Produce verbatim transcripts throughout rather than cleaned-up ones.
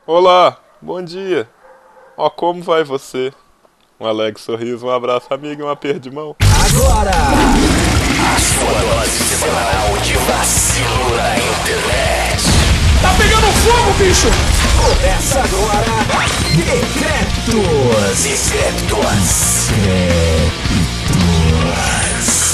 Olá, bom dia. Ó, como vai você? Um alegre sorriso, um abraço amigo e um aperto de mão. Agora, a sua dose semanal de vacilo na internet. Tá pegando fogo, bicho! Começa agora, Decréptos. Decréptos. Decréptos.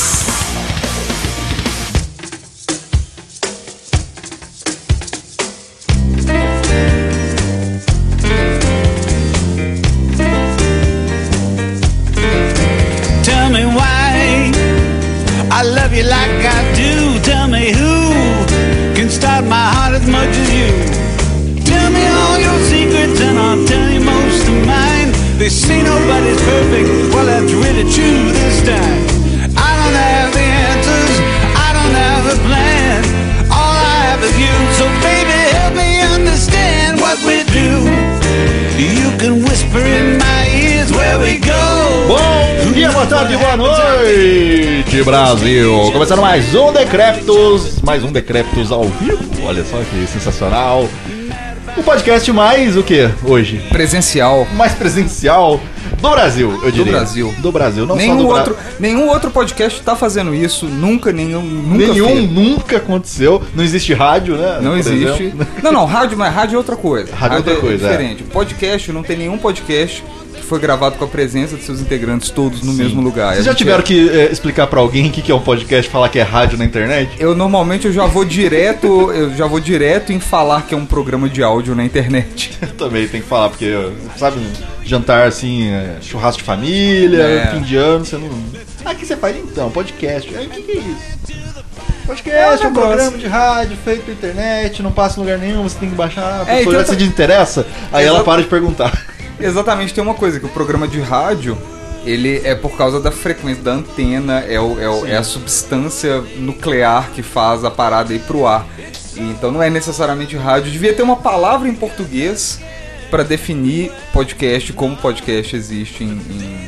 Tell me why I love you like I do. Tell me who can stop my heart as much as you. Tell me all your secrets and I'll tell you most of mine. They say nobody's perfect, well that's really true this time. I don't have the answers, I don't have a plan. All I have is you, so baby help me understand what we do. You can whisper in my ears where we go. Bom dia, boa tarde, boa noite, Brasil! Começando mais um Decréptos, mais um Decréptos ao vivo, olha só que sensacional. O podcast mais o que hoje? Presencial. Mais presencial do Brasil, eu diria. Do Brasil. Do Brasil, não nenhum só do outro, Brasil. Nenhum outro podcast tá fazendo isso, nunca, nenhum, nunca Nenhum fez. nunca aconteceu, não existe rádio, né? Não por existe. exemplo. Não, não, rádio, mas rádio é outra coisa. Rádio é outra coisa, é. diferente. Podcast, não tem nenhum podcast que foi gravado com a presença de seus integrantes todos no Sim. mesmo lugar. Vocês A já gente tiveram é- que é, explicar pra alguém o que que é um podcast, falar que é rádio na internet? Eu normalmente eu já vou direto, eu já vou direto em falar que é um programa de áudio na internet. Eu também tenho que falar, porque, sabe, jantar assim, é, churrasco de família, É. fim de ano, você não. Ah, o que você faz então? Podcast. Aí o que, que é isso? Podcast É é um um negócio. programa de rádio feito pela internet, não passa em lugar nenhum, você tem que baixar. A É, pessoa então já tá- se desinteressa, aí ela Exato. para de perguntar. Exatamente, tem uma coisa, que o programa de rádio, ele é por causa da frequência da antena, é, o, é, o- é a substância nuclear que faz a parada ir pro ar. E então não é necessariamente rádio. Devia ter uma palavra em português para definir podcast, como podcast existe em, em,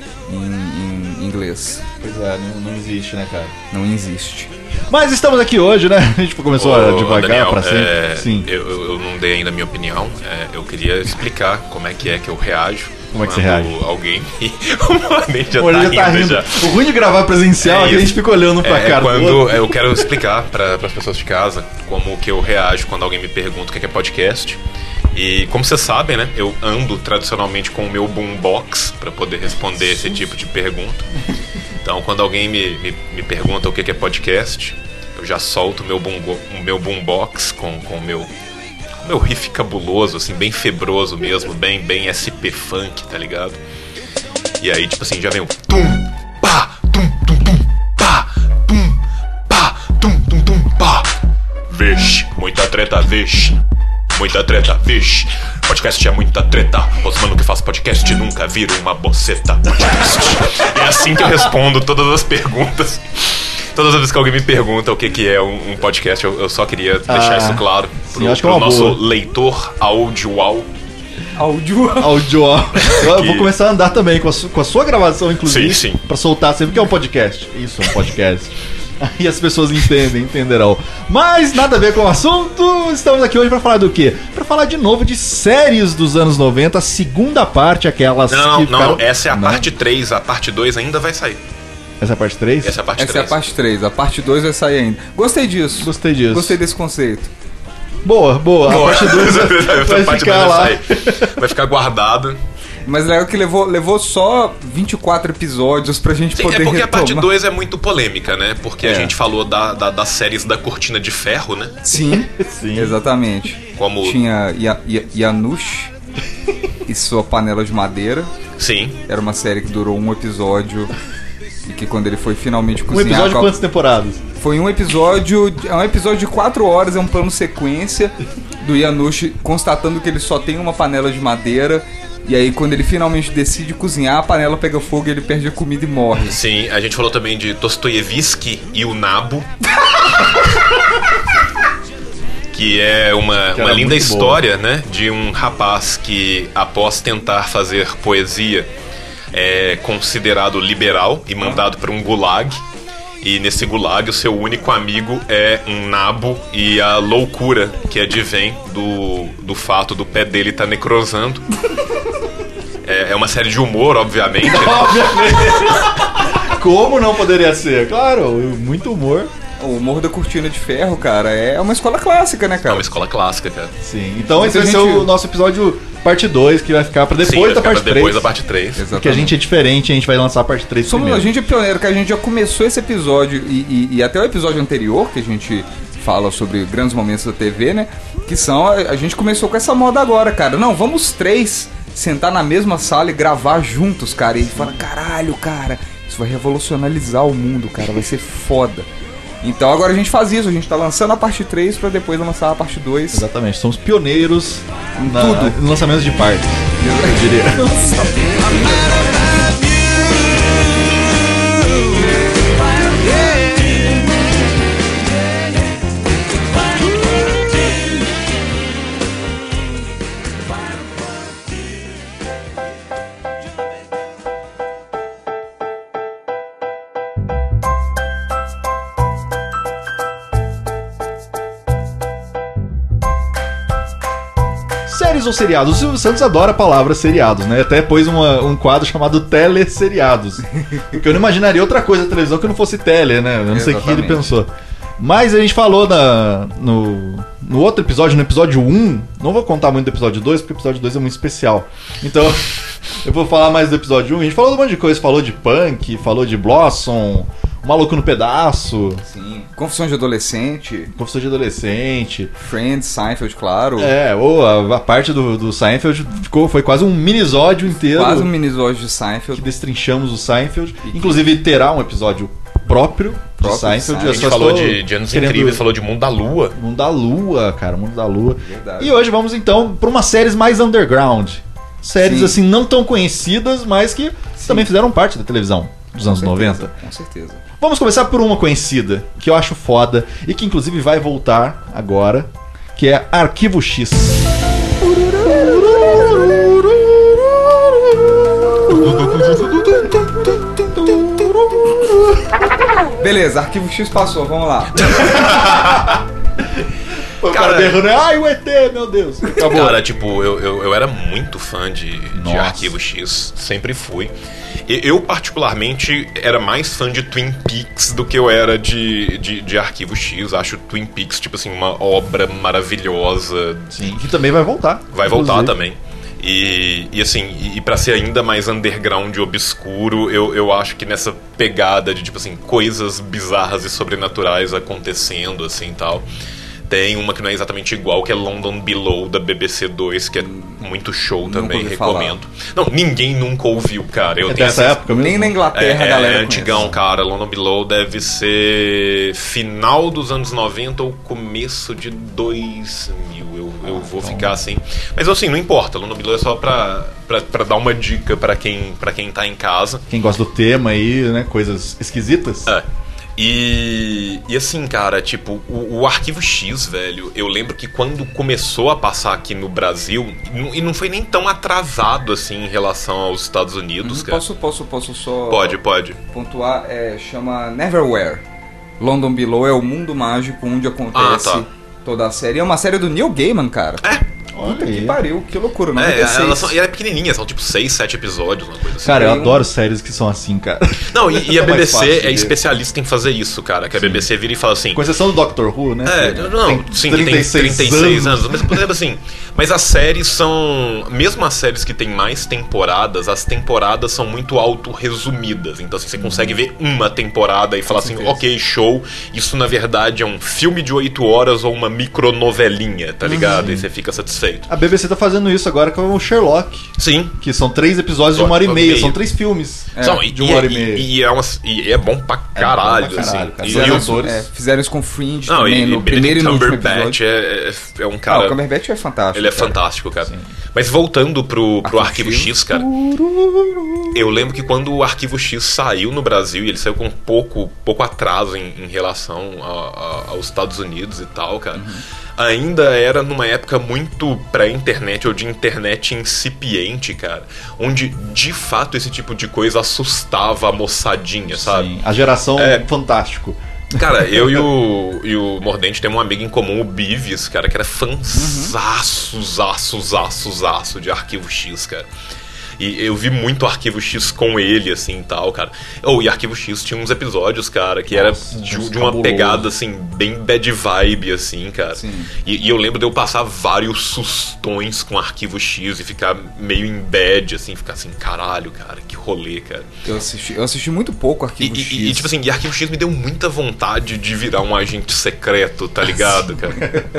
em- em inglês. Pois é, não, não existe, né, cara? Não existe. Mas estamos aqui hoje, né? A gente começou a Ô, devagar Daniel, pra sempre. é, Sim. Eu, eu- eu não dei ainda a minha opinião. É, eu queria explicar como é que é que eu reajo. Como é que você quando reage? Alguém. O Mohamed já, Hoje tá, já tá rindo, rindo. já. O ruim de gravar presencial é, É que a gente isso. fica olhando pra É, cara do quando outro. eu quero explicar para as pessoas de casa como que eu reajo quando alguém me pergunta o que é podcast. E como vocês sabem, né, eu ando tradicionalmente com o meu boombox para poder responder esse tipo de pergunta. Então, quando alguém me, me, me pergunta o que é podcast, eu já solto o meu, boom, o meu boombox com o com o meu, com o meu riff cabuloso, assim, bem febroso mesmo, bem, bem S P funk, tá ligado? E aí, tipo assim, já vem o tum, pá, tum, tum, tum, pá, tum, pá, tum, tum, tum, pá. Vixe, muita treta, vixe. Muita treta, vixe. Podcast é muita treta. Os mano que faz podcast nunca vira uma boceta. Podcast. É assim que eu respondo todas as perguntas. Todas as vezes que alguém me pergunta o que, que é um, um podcast, eu, eu só queria deixar Ah, isso claro sim, pro, acho que é pro uma nosso boa. leitor audiovisual. Áudio. Áudio. Eu Que- vou começar a andar também com a, su- com a sua gravação, inclusive. Sim, sim. Pra soltar sempre que é um podcast. Isso, é um podcast. Aí as pessoas entendem, entenderão. Mas nada a ver com o assunto. Estamos aqui hoje pra falar do quê? Pra falar de novo de séries dos anos noventa, a segunda parte, aquelas Não, que não, ficaram... essa é a Não? parte três, a parte dois ainda vai sair. Essa é a parte três? Essa é a parte Essa é a três. parte três, a parte dois vai sair ainda. Gostei disso. Gostei disso. Gostei desse conceito. Boa, boa. A parte dois Essa vai parte ficar dois lá. vai sair. Vai ficar guardado. Mas legal que levou, levou só vinte e quatro episódios pra gente Sim, poder é porque a parte retomar. dois é muito polêmica, né? Porque É. a gente falou da, da- das séries da Cortina de Ferro, né? Sim, Sim. exatamente. Como- Tinha Ya- Ya- Yanush e sua panela de madeira. Sim. Era uma série que durou um episódio e que quando ele foi finalmente Um cozinhar... episódio com a- quantas temporadas? Foi um episódio... É um episódio de quatro horas, é um plano sequência do Yanush constatando que ele só tem uma panela de madeira. E aí quando ele finalmente decide cozinhar, a panela pega fogo e ele perde a comida e morre. Sim, a gente falou também de Dostoiévski e o Nabo. Que é uma, Que uma era linda muito história, né? De um rapaz que, após tentar fazer poesia, é considerado liberal e mandado para um gulag. E nesse gulag o seu único amigo é um nabo e a loucura que advém do, do fato do pé dele estar tá necrosando. É, é uma série de humor, obviamente. Obviamente. Como não poderia ser? Claro, muito humor. O humor da Cortina de Ferro, cara, é uma escola clássica, né, É cara? uma escola clássica, cara. Sim, então esse Muita vai ser gente- o nosso episódio parte dois, que vai ficar pra Sim, depois vai da ficar parte pra três. depois da parte três. Exatamente. Porque a gente é diferente, a gente vai lançar a parte três Somos, primeiro. a gente é pioneiro, que a gente já começou esse episódio e, e- e até o episódio anterior, que a gente fala sobre grandes momentos da T V, né? Que são, a, a gente começou com essa moda agora, cara. Não, vamos três sentar na mesma sala e gravar juntos, cara. E fala, caralho, cara, isso vai revolucionalizar o mundo, cara, vai ser foda. Então agora a gente faz isso, a gente tá lançando a parte três pra depois lançar a parte dois. Exatamente, somos pioneiros na, tudo. no lançamento de partes, eu diria. Séries ou seriados? O Silvio Santos adora a palavra seriados, né? Até pôs uma- um quadro chamado teleseriados. Porque eu não imaginaria outra coisa na televisão que não fosse tele, né? Eu não sei o que ele Exatamente. pensou. Mas a gente falou na, no, no outro episódio, no episódio um, não vou contar muito do episódio dois, porque o episódio dois é muito especial. Então, eu vou falar mais do episódio um. A gente falou de um monte de coisa, falou de punk, falou de Blossom, o Maluco no Pedaço, Sim. Confissão de Adolescente, Confissão de Adolescente. Friends, Seinfeld, claro. É, ou a, a parte do, do Seinfeld ficou, foi quase um minisódio inteiro Quase um minisódio de que Seinfeld. destrinchamos o Seinfeld. Inclusive terá um episódio próprio, Próprio de Seinfeld. Seinfeld. A Eu gente só falou estou de, de anos querendo- incríveis, falou de Mundo da Lua. Mundo da Lua, cara, Mundo da Lua. Verdade. E hoje vamos então para umas séries mais underground. Séries Sim. assim não tão conhecidas, mas que também fizeram parte da televisão dos anos Com certeza, noventa. Com certeza. Vamos começar por uma conhecida, que eu acho foda e que inclusive vai voltar agora, que é Arquivo X. Beleza, Arquivo X passou, vamos lá. O cara Cara, berrando, ai o E T, meu Deus. Acabou. Cara, tipo, eu, eu, eu era muito fã de, de Nossa. Arquivo X, sempre fui. E eu, particularmente, era mais fã de Twin Peaks do que eu era de, de, de Arquivo X. Acho Twin Peaks, tipo assim, uma obra maravilhosa. Sim, que também vai voltar. Vai voltar inclusive. também. E, e assim, e, e pra ser ainda mais underground e obscuro, eu, eu acho que nessa pegada de, tipo assim, coisas bizarras e sobrenaturais acontecendo, assim, e tal. Tem uma que não é exatamente igual, que é London Below, da B B C dois, que é muito show Nunca também, ouvi recomendo. Não, ninguém nunca ouviu, cara. Eu É tenho dessa essa- época mesmo? Nem na Inglaterra é, a galera é conhece. antigão, cara. London Below deve ser final dos anos noventa ou começo de dois mil. Eu, eu vou ficar assim. Mas assim, não importa. London Below é só pra, pra, pra dar uma dica pra quem, pra quem tá em casa. Quem gosta do tema aí, né, coisas esquisitas. É. E, e assim, cara, tipo, o, o Arquivo X, velho, eu lembro que quando começou a passar aqui no Brasil, e não foi nem tão atrasado assim em relação aos Estados Unidos, cara. Posso, posso, posso só Pode, pode. pontuar? É, chama Neverwhere. London Below é o mundo mágico onde acontece Ah, tá. toda a série. É uma série do Neil Gaiman, cara. É. Puta Olha que aí. pariu, que loucura, É, noventa e seis. elas são, e ela é pequenininha, são tipo seis, sete episódios, uma coisa assim. Cara, eu Tem um- adoro séries que são assim, cara. Não, e, e a É mais fácil B B C de é ver. especialista em fazer isso, cara. Que a B B C vira e fala assim... Com exceção do Doctor Who, né? É, que não, tem sim, que tem trinta e seis anos. Mas, por exemplo, assim, mas as séries são... Mesmo as séries que tem mais temporadas, as temporadas são muito auto-resumidas. Então, assim, você consegue ver uma temporada e falar assim, certeza. ok, show. Isso, na verdade, é um filme de oito horas ou uma micronovelinha, tá ligado? E você fica satisfeito. A B B C tá fazendo isso agora com o Sherlock, Sim. que são três episódios de uma hora e meia, são três filmes São, de e, uma hora e e- meia. e é uma- e é bom pra caralho, pra caralho, assim. cara. E- São e Fizeram, o- atores. é, fizeram isso com Fringe Não, também, e, no e primeiro e Benedict no último Cumberbatch episódio. é, é, é um Ah, cara... o Cumberbatch é fantástico. Ele é cara. fantástico, cara. Mas voltando pro, pro Arquivo Arquivo X. X, cara, eu lembro que quando o Arquivo X saiu no Brasil, e ele saiu com pouco, pouco atraso em, em relação a, a, aos Estados Unidos e tal, cara. Uhum. Ainda era numa época muito pré-internet ou de internet incipiente, cara, onde de fato esse tipo de coisa assustava a moçadinha, sabe? Sim, a geração é Fantástico. Cara, eu e o, e o Mordente temos um amigo em comum, o Bives, cara, que era fãzaço, zaço, zaço, zaço de Arquivo X, cara. E eu vi muito Arquivo X com ele, assim, e tal, cara. Oh, e Arquivo X tinha uns episódios, cara, que Nossa, era de, de uma pegada, assim, bem bad vibe, assim, cara. E, e eu lembro de eu passar vários sustões com Arquivo X e ficar meio em bad, assim, ficar assim, caralho, cara, que rolê, cara. Eu assisti, eu assisti muito pouco Arquivo e, X. E, e, tipo assim, e Arquivo X me deu muita vontade de virar um agente secreto, tá ligado, cara?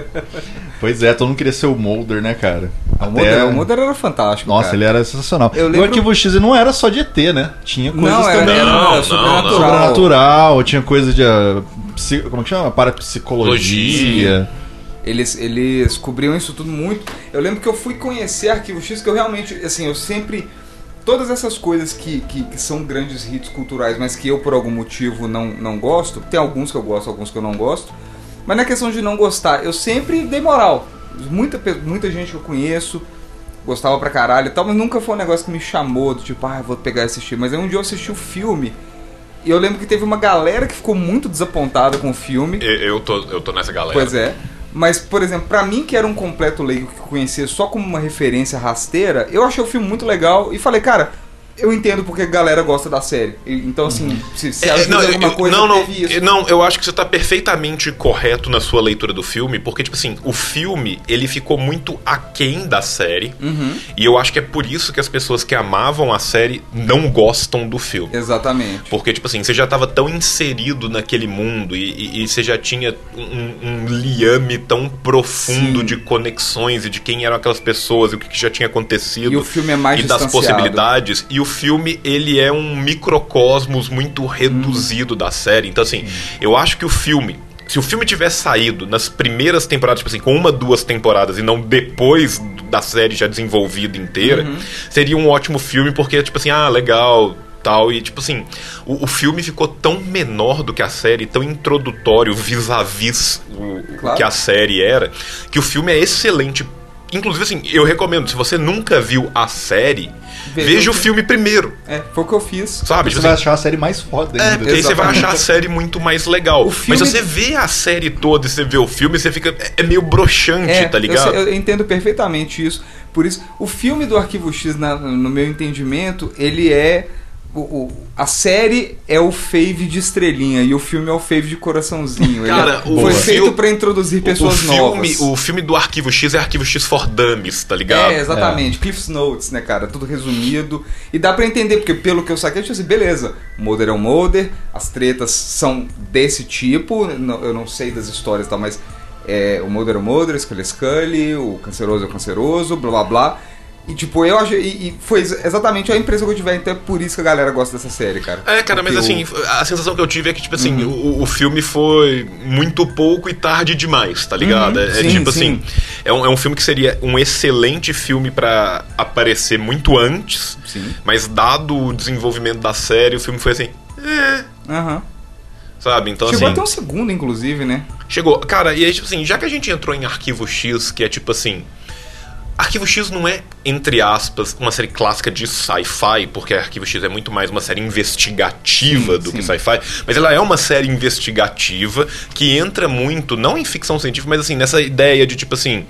Pois é, todo mundo queria ser o Mulder, né, cara? Até... O, Mulder, o Mulder era fantástico, Nossa, cara. ele era sensacional. Eu lembro... O Arquivo X não era só de E T, né? Tinha coisas não, era, também. Não, não, era sobrenatural. não, sobrenatural. Tinha coisa de. Uh, psi, como que chama? Parapsicologia. Eles, eles cobriam isso tudo muito. Eu lembro que eu fui conhecer Arquivo X, que eu realmente, assim, eu sempre... Todas essas coisas que, que, que são grandes hits culturais, mas que eu, por algum motivo, não, não gosto. Tem alguns que eu gosto, alguns que eu não gosto. Mas não é questão de não gostar. Eu sempre dei moral. Muita, muita gente que eu conheço gostava pra caralho e tal, mas nunca foi um negócio que me chamou, do tipo, ah, vou pegar e assistir. Mas aí um dia eu assisti o filme e eu lembro que teve uma galera que ficou muito desapontada com o filme. Eu, eu, tô, eu tô nessa galera. Pois é. Mas, por exemplo, pra mim, que era um completo leigo que conhecia só como uma referência rasteira, eu achei o filme muito legal e falei, cara, eu entendo porque a galera gosta da série. Então, assim, uhum. se, se ajuda é, não, alguma eu, coisa, não, não, teve isso. Não, eu acho que você tá perfeitamente correto na sua leitura do filme, porque, tipo assim, o filme, ele ficou muito aquém da série, uhum. e eu acho que é por isso que as pessoas que amavam a série não gostam do filme. Exatamente. Porque, tipo assim, você já tava tão inserido naquele mundo e, e, e você já tinha um, um liame tão profundo Sim. de conexões e de quem eram aquelas pessoas e o que já tinha acontecido. E o filme é mais e das possibilidades. E o filme, ele é um microcosmos muito reduzido hum. da série. Então, assim, hum. eu acho que o filme, se o filme tivesse saído nas primeiras temporadas, tipo assim, com uma, duas temporadas e não depois da série já desenvolvida inteira, uhum. seria um ótimo filme, porque, tipo assim, ah, legal, tal. E, tipo assim, o, o filme ficou tão menor do que a série, tão introdutório vis-a-vis o, claro. o que a série era, que o filme é excelente. Inclusive, assim, eu recomendo, se você nunca viu a série, veja, veja o filme primeiro. É, foi o que eu fiz. Você Sabe? Tipo vai assim, achar a série mais foda ainda. É, porque aí você vai achar a série muito mais legal. Filme... Mas se você vê a série toda e você vê o filme, você fica... É meio broxante, é, tá ligado? Eu, eu entendo perfeitamente isso. Por isso, o filme do Arquivo X, na, no meu entendimento, ele é... O, o, a série é o fave de estrelinha e o filme é o fave de coraçãozinho. Cara, Ele o foi fil... feito pra introduzir pessoas o filme, novas. O filme do Arquivo X é Arquivo X for Dummies, tá ligado? É, exatamente. É. Cliff's Notes, né, cara? Tudo resumido. E dá pra entender, porque pelo que eu saquei, eu disse assim, beleza, Mulder é um Mulder, as tretas são desse tipo, eu não sei das histórias e tal, mas é, o Mulder é o Mulder, Scully é Scully, o canceroso é o canceroso, blá blá blá. E tipo, eu acho. E, e foi exatamente a impressão que eu tive, então é por isso que a galera gosta dessa série, cara. É, cara, Porque mas assim, o... a sensação que eu tive é que, tipo assim, uhum. o, o filme foi muito pouco e tarde demais, tá ligado? Uhum. É, Sim, é tipo sim. assim, é um, é um filme que seria um excelente filme pra aparecer muito antes, sim. mas dado o desenvolvimento da série, o filme foi assim. É. Aham. Uhum. Sabe? Então, chegou assim, até um segundo, inclusive, né? Chegou. Cara, e aí, tipo assim, já que a gente entrou em Arquivo X, que é tipo assim. Arquivo X não é, entre aspas, uma série clássica de sci-fi, porque Arquivo X é muito mais uma série investigativa sim, do sim. que sci-fi, mas ela é uma série investigativa que entra muito, não em ficção científica, mas assim, nessa ideia de tipo assim.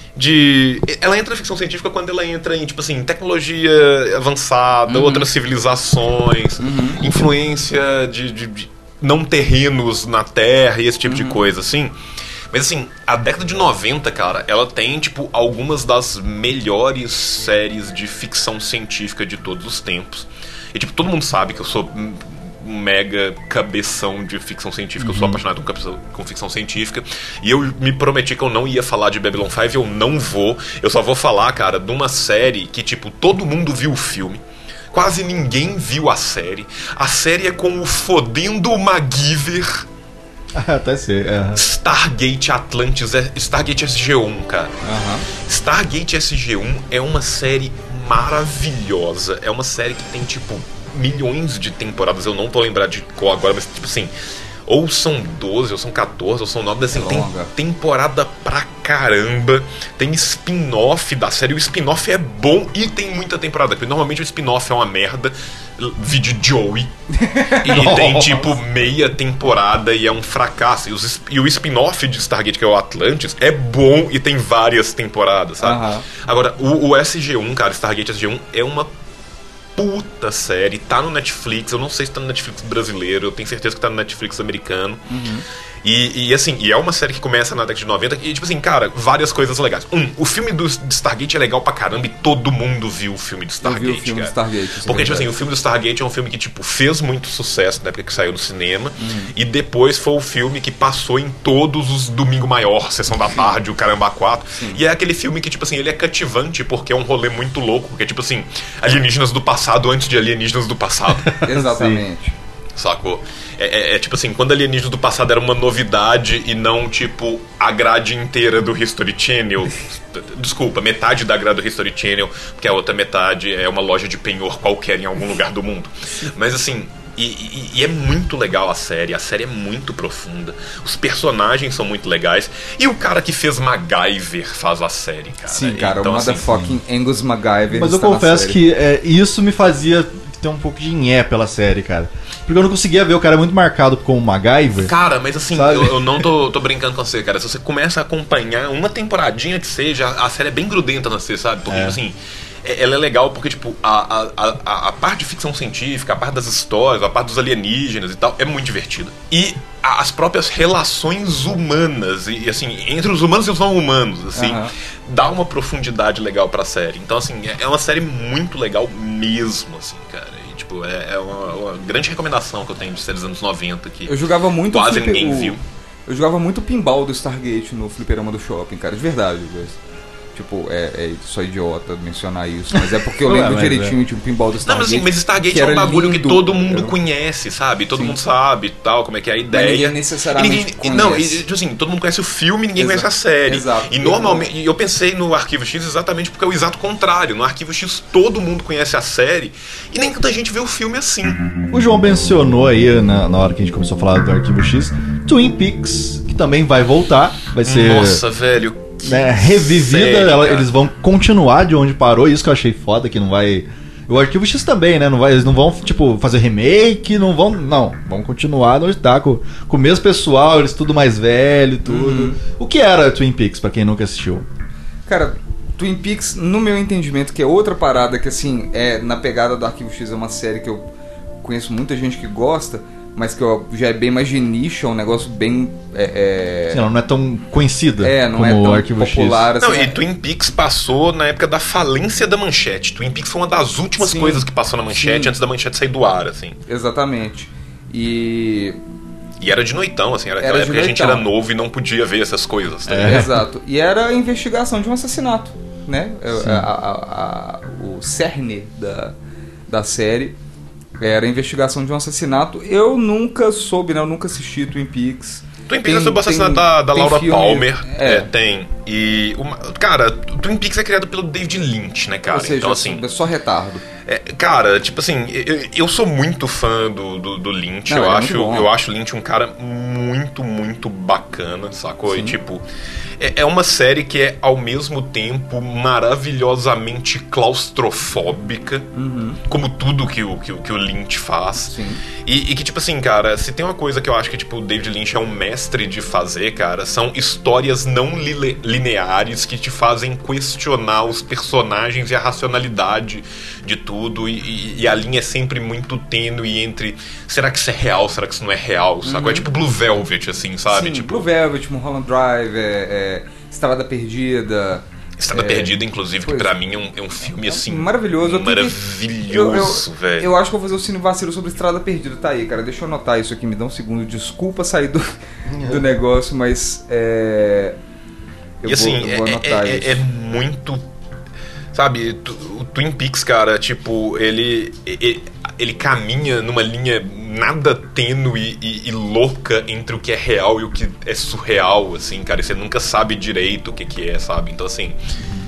De... Ela entra na ficção científica quando ela entra em, tipo assim, tecnologia avançada, uhum. outras civilizações, uhum. influência de, de, de não terrenos na Terra e esse tipo uhum. de coisa, assim. Mas assim, a década de noventa, cara, ela tem, tipo, algumas das melhores séries de ficção científica de todos os tempos. E, tipo, todo mundo sabe que eu sou um mega cabeção de ficção científica, uhum. eu sou apaixonado com, com ficção científica. E eu me prometi que eu não ia falar de Babylon five, eu não vou. Eu só vou falar, cara, de uma série que, tipo, todo mundo viu o filme. Quase ninguém viu a série. A série é com o fodendo MacGyver. Até ser, uhum. Stargate Atlantis, Stargate S G um, cara. Uhum. Stargate S G um é uma série maravilhosa. É uma série que tem, tipo, milhões de temporadas, eu não tô lembrado de qual agora, mas tipo assim, ou são doze, ou são catorze, ou são nove, assim, tem temporada pra caramba, tem spin-off da série, o spin-off é bom e tem muita temporada, porque normalmente o spin-off é uma merda, vídeo Joey, e tem tipo meia temporada e é um fracasso, e, os, e o spin-off de Stargate, que é o Atlantis, é bom e tem várias temporadas, sabe? Uhum. Agora, o, o S G um, cara, Stargate S G um é uma puta série, tá no Netflix, eu não sei se tá no Netflix brasileiro, eu tenho certeza que tá no Netflix americano. Uhum. E, e assim, e é uma série que começa na década de noventa e tipo assim, cara, várias coisas legais. Um, o filme do de Stargate é legal pra caramba e todo mundo viu o filme do Stargate, eu vi o filme cara. Do Stargate, porque, tipo assim, o filme do Stargate é um filme que, tipo, fez muito sucesso na época que saiu no cinema, uhum. e depois foi o filme que passou em todos os Domingo Maior, Sessão da Tarde, o Caramba quatro. Sim. E é aquele filme que, tipo assim, ele é cativante porque é um rolê muito louco, porque, tipo assim, alienígenas do passado antes de alienígenas do passado. Exatamente. Sacou? É, é, é tipo assim, quando alienígenas do passado era uma novidade e não, tipo, a grade inteira do History Channel. Desculpa, metade da grade do History Channel, porque a outra metade é uma loja de penhor qualquer em algum lugar do mundo. Mas assim, e, e, e é muito legal a série, a série é muito profunda, os personagens são muito legais, e o cara que fez MacGyver faz a série, cara. Sim, cara, então, o assim, motherfucking Angus MacGyver. Mas eu confesso que é, isso me fazia ter um pouco de nhé pela série, cara. Porque eu não conseguia ver o cara muito marcado como MacGyver. Cara, mas assim, eu, eu não tô, tô brincando com você, cara. Se você começa a acompanhar uma temporadinha que seja, a série é bem grudenta na você, sabe? Porque, é. assim, ela é legal porque, tipo, a, a, a, a parte de ficção científica, a parte das histórias, a parte dos alienígenas e tal, é muito divertida. E a, as próprias relações humanas, e assim, entre os humanos e os não humanos, assim, uhum. dá uma profundidade legal pra série. Então, assim, é uma série muito legal mesmo, assim, cara. E, tipo, é, é uma, uma grande recomendação que eu tenho de séries dos anos noventa que eu jogava muito quase flipper, ninguém o, viu. Eu jogava muito pinball do Stargate no fliperama do shopping, cara, de verdade, mas... Tipo, é, é só idiota mencionar isso, mas é porque eu lembro é, direitinho é. de um pinball do Stargate. Não, mas, assim, mas Stargate é um bagulho lindo, que todo mundo era... conhece, sabe? Todo Sim. mundo sabe tal, como é que é a ideia. Mas ninguém necessariamente ninguém, conhece. Não, e, assim, todo mundo conhece o filme, ninguém Exato. conhece a série. Exato. E normalmente, e eu pensei no Arquivo X exatamente porque é o exato contrário. No Arquivo X todo mundo conhece a série e nem tanta gente vê o filme assim. O João mencionou aí, na, na hora que a gente começou a falar do Arquivo X, Twin Peaks, que também vai voltar. Vai ser... Nossa, velho... Né, revivida, sério, ela, eles vão continuar de onde parou, isso que eu achei foda, que não vai... O Arquivo X também, né, não vai, eles não vão, tipo, fazer remake, não vão, não, vão continuar onde tá, com, com o mesmo pessoal, eles tudo mais velho, tudo. Uhum. O que era Twin Peaks, pra quem nunca assistiu? Cara, Twin Peaks, no meu entendimento, que é outra parada que, assim, é na pegada do Arquivo X, é uma série que eu conheço muita gente que gosta, mas que eu, já é bem mais de nicho, é um negócio bem... É, é... Sim, ela não é tão conhecida é, não como é tão o Arquivo popular, X. Assim, não, é... e Twin Peaks passou na época da falência da Manchete. Twin Peaks foi uma das últimas Sim. coisas que passou na Manchete Sim. antes da Manchete sair do ar, assim. Exatamente. E... E era de noitão, assim, era, era aquela época que a gente era novo e não podia ver essas coisas. Tá é. Exato. E era a investigação de um assassinato, né? A, a, a, a, o cerne da, da série era a investigação de um assassinato. Eu nunca soube, né? Eu nunca assisti Twin Peaks. Twin Peaks é sobre o assassinato da, da Laura filme, Palmer. É. É, tem. E, uma, cara, Twin Peaks é criado pelo David Lynch, né, cara? Ou seja, então, assim, é só retardo. É, cara, tipo assim, eu, eu sou muito fã do, do, do Lynch. Não, eu, é acho, muito bom. eu acho o Lynch um cara muito, muito bacana, sacou? Sim. E, tipo, é, é uma série que é, ao mesmo tempo, maravilhosamente claustrofóbica, uhum. como tudo que o, que, que o Lynch faz. Sim. E, e que, tipo assim, cara, se tem uma coisa que eu acho que, tipo, o David Lynch é um mestre de fazer, cara, são histórias não li- lineares que te fazem questionar os personagens e a racionalidade de tudo, e, e, e a linha é sempre muito tênue entre será que isso é real, será que isso não é real, sabe? Uhum. É tipo Blue Velvet, assim, sabe? Sim, tipo... Blue Velvet, Mulholland Drive, é, é, Estrada Perdida... Estrada é... Perdida, inclusive, pois. que pra mim é um, é um filme, assim... Maravilhoso. Maravilhoso, eu, eu, velho. Eu acho que eu vou fazer o Cine Vacilo sobre Estrada Perdida. Tá aí, cara, deixa eu anotar isso aqui, me dá um segundo. Desculpa sair do, do negócio, mas... É... Eu e assim, vou, eu vou anotar é, isso. É, é muito... Sabe, o Twin Peaks, cara, tipo, ele, ele, ele caminha numa linha nada tênue e, e louca entre o que é real e o que é surreal, assim, cara, e você nunca sabe direito o que que é, sabe? Então, assim,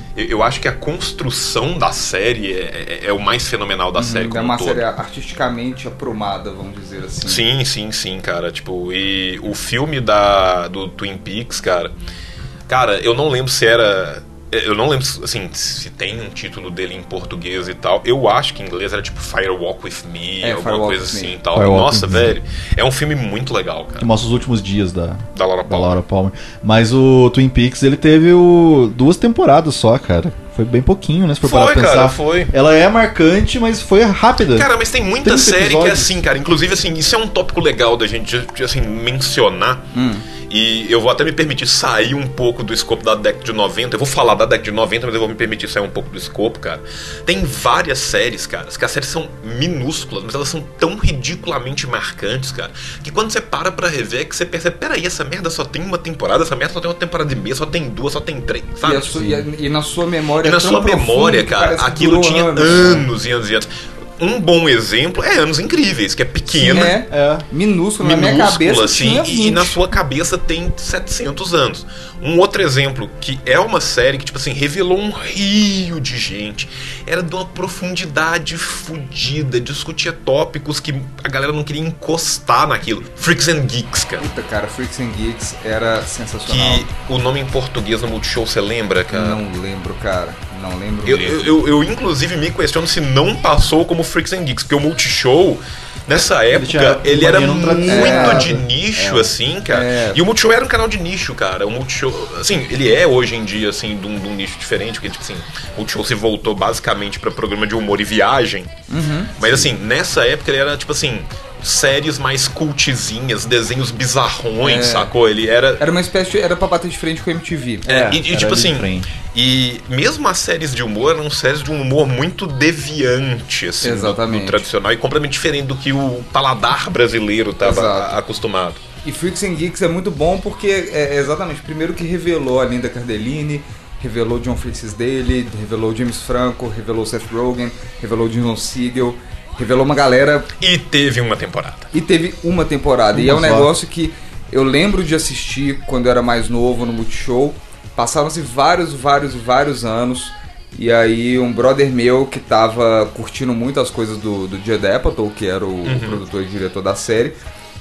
eu, eu acho que a construção da série é, é, é o mais fenomenal da Uhum, série como é uma um todo. série artisticamente aprumada, vamos dizer assim. Sim, sim, sim, cara. Tipo, e o filme da, do Twin Peaks, cara... Cara, eu não lembro se era... Eu não lembro, assim, se tem um título dele em português e tal. Eu acho que em inglês era tipo Firewalk With Me, É, alguma Firewalk coisa With assim Me. e tal. Firewalk Nossa, With Me. velho, é um filme muito legal, Que cara. mostra os últimos dias da, Da Laura da Palmer. Laura Palmer. Mas o Twin Peaks, ele teve o, duas temporadas só, cara. Foi bem pouquinho, né? Se for Foi, parar pra pensar. cara, foi. Ela é marcante, mas foi rápida. Cara, mas tem muita trinta série que é episódios. assim, cara. Inclusive, assim, isso é um tópico legal da gente, de, assim, mencionar. Hum. E eu vou até me permitir sair um pouco do escopo da década de noventa. Eu vou falar da década de noventa, mas eu vou me permitir sair um pouco do escopo, cara. Tem várias séries, cara, que as séries são minúsculas, mas elas são tão ridiculamente marcantes, cara, que quando você para pra rever, é que você percebe, peraí, essa merda só tem uma temporada, essa merda só tem uma temporada e meia, só tem duas, só tem três, sabe? E, a sua- e a- e na sua memória E na é tão sua profundo memória, que cara, parece que aquilo durou tinha anos. anos e anos e anos. Um bom exemplo é Anos Incríveis, que é pequena, É, É. minúsculo, na minha minúscula, cabeça assim, tinha e, e vinte. na sua cabeça tem setecentos anos. Um outro exemplo, que é uma série que, tipo assim, revelou um rio de gente. Era de uma profundidade fodida, discutia tópicos que a galera não queria encostar naquilo. Freaks and Geeks, cara. Puta, cara, Freaks and Geeks era sensacional. Que o nome em português no Multishow, você lembra, cara? Não lembro, cara. Não lembro Eu, mesmo. eu, eu, eu, inclusive, me questiono se não passou como Freaks and Geeks, porque o Multishow, nessa época, tinha ele, uma era linha não muito tradicional. de nicho, assim, cara. É. E o Multishow era um canal de nicho, cara. O Multishow, assim, ele é hoje em dia, assim, de um, de um nicho diferente, porque, tipo assim, o Multishow se voltou basicamente pra programa de humor e viagem. Uhum. Mas, assim, nessa época ele era, tipo assim, séries mais cultizinhas, desenhos bizarrões, É. sacou? Ele era... Era uma espécie de... Era pra bater de frente com o M T V. É, e, e era tipo de assim, frente. e mesmo as séries de humor eram séries de um humor muito deviante, assim, Exatamente. do, do tradicional, e completamente diferente do que o paladar brasileiro estava Exato. acostumado. E Freaks and Geeks é muito bom porque é exatamente, primeiro que revelou a Linda Cardellini, revelou John Francis Daly, revelou James Franco, revelou Seth Rogen, revelou Jason Segel, revelou uma galera E teve uma temporada. e teve uma temporada. e é um Uma só. negócio que eu lembro de assistir quando eu era mais novo no Multishow. Passaram-se vários, vários, vários anos. E aí um brother meu que tava curtindo muito as coisas do, do Judd Apatow, que era o, o produtor e diretor da série,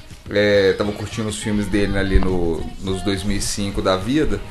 é, tava curtindo os filmes dele ali no, nos dois mil e cinco da vida,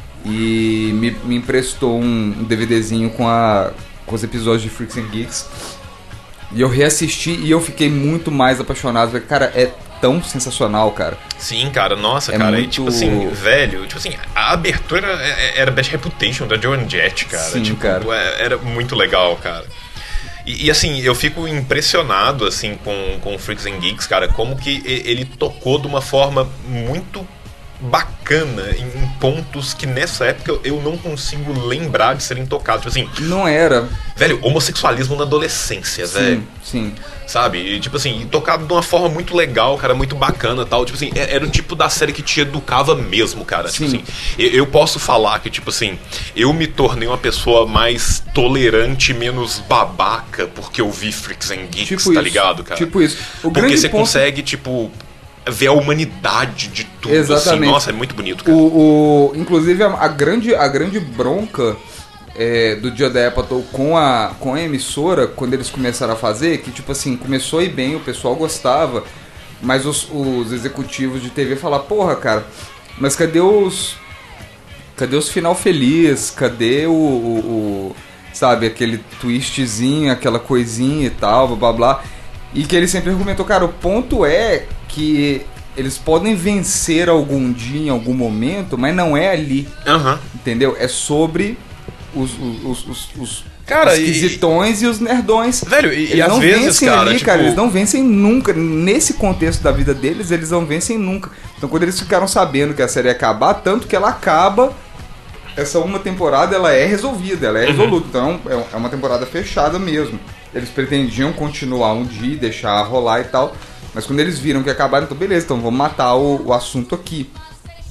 e me, me emprestou um, um DVDzinho com, a, com os episódios de Freaks and Geeks. E eu reassisti e eu fiquei muito mais apaixonado. Falei, cara, é tão sensacional, cara. Sim, cara, nossa, É cara, muito- e tipo assim, velho, tipo assim, a abertura era, era Bad Reputation da Joan Jett, cara. Sim, tipo, cara. é- era muito legal, cara. E, e, assim, eu fico impressionado, assim, com, com o Freaks and Geeks, cara, como que e- ele tocou de uma forma muito bacana em, em pontos que nessa época eu- eu não consigo lembrar de serem tocados. Tipo assim, Não era. velho, homossexualismo na adolescência, velho. Sim, sim. Sabe? E, tipo assim, e tocado de uma forma muito legal, cara, muito bacana e tal. Tipo assim, é- era o tipo da série que te educava mesmo, cara. Tipo Sim. assim, eu, eu posso falar que, tipo assim, eu me tornei uma pessoa mais tolerante, menos babaca, porque eu vi Freaks and Geeks, Tipo tá isso. ligado, cara? Tipo isso. O Porque grande você ponto- consegue, tipo, ver a humanidade de tudo, Exatamente. assim. Nossa, é muito bonito, cara. O, o, inclusive, a, a grande, a grande bronca é, do Judd Apatow com a, com a emissora, quando eles começaram a fazer, que, tipo assim, começou a ir bem, o pessoal gostava, mas os, os executivos de T V falaram, porra, cara, mas cadê os... Cadê os final feliz? Cadê o, o, o sabe, aquele twistzinho, aquela coisinha e tal, blá blá blá. E que ele sempre argumentou, cara, o ponto é que eles podem vencer algum dia, em algum momento, mas não é ali, Aham. entendeu? É sobre os, os, os, os, os Cara, e- esquisitões e, os nerdões. Velho, e, Eles e às não vezes, vencem cara, ali, tipo... cara, eles não vencem nunca. Nesse contexto da vida deles, eles não vencem nunca. Então quando eles ficaram sabendo que a série ia acabar, tanto que ela acaba, essa uma temporada ela é resolvida, ela é Uhum. resoluta. Então é um- é uma temporada fechada mesmo. Eles pretendiam continuar um dia, deixar rolar e tal. Mas quando eles viram que acabaram, então beleza, então vamos matar o, o assunto aqui.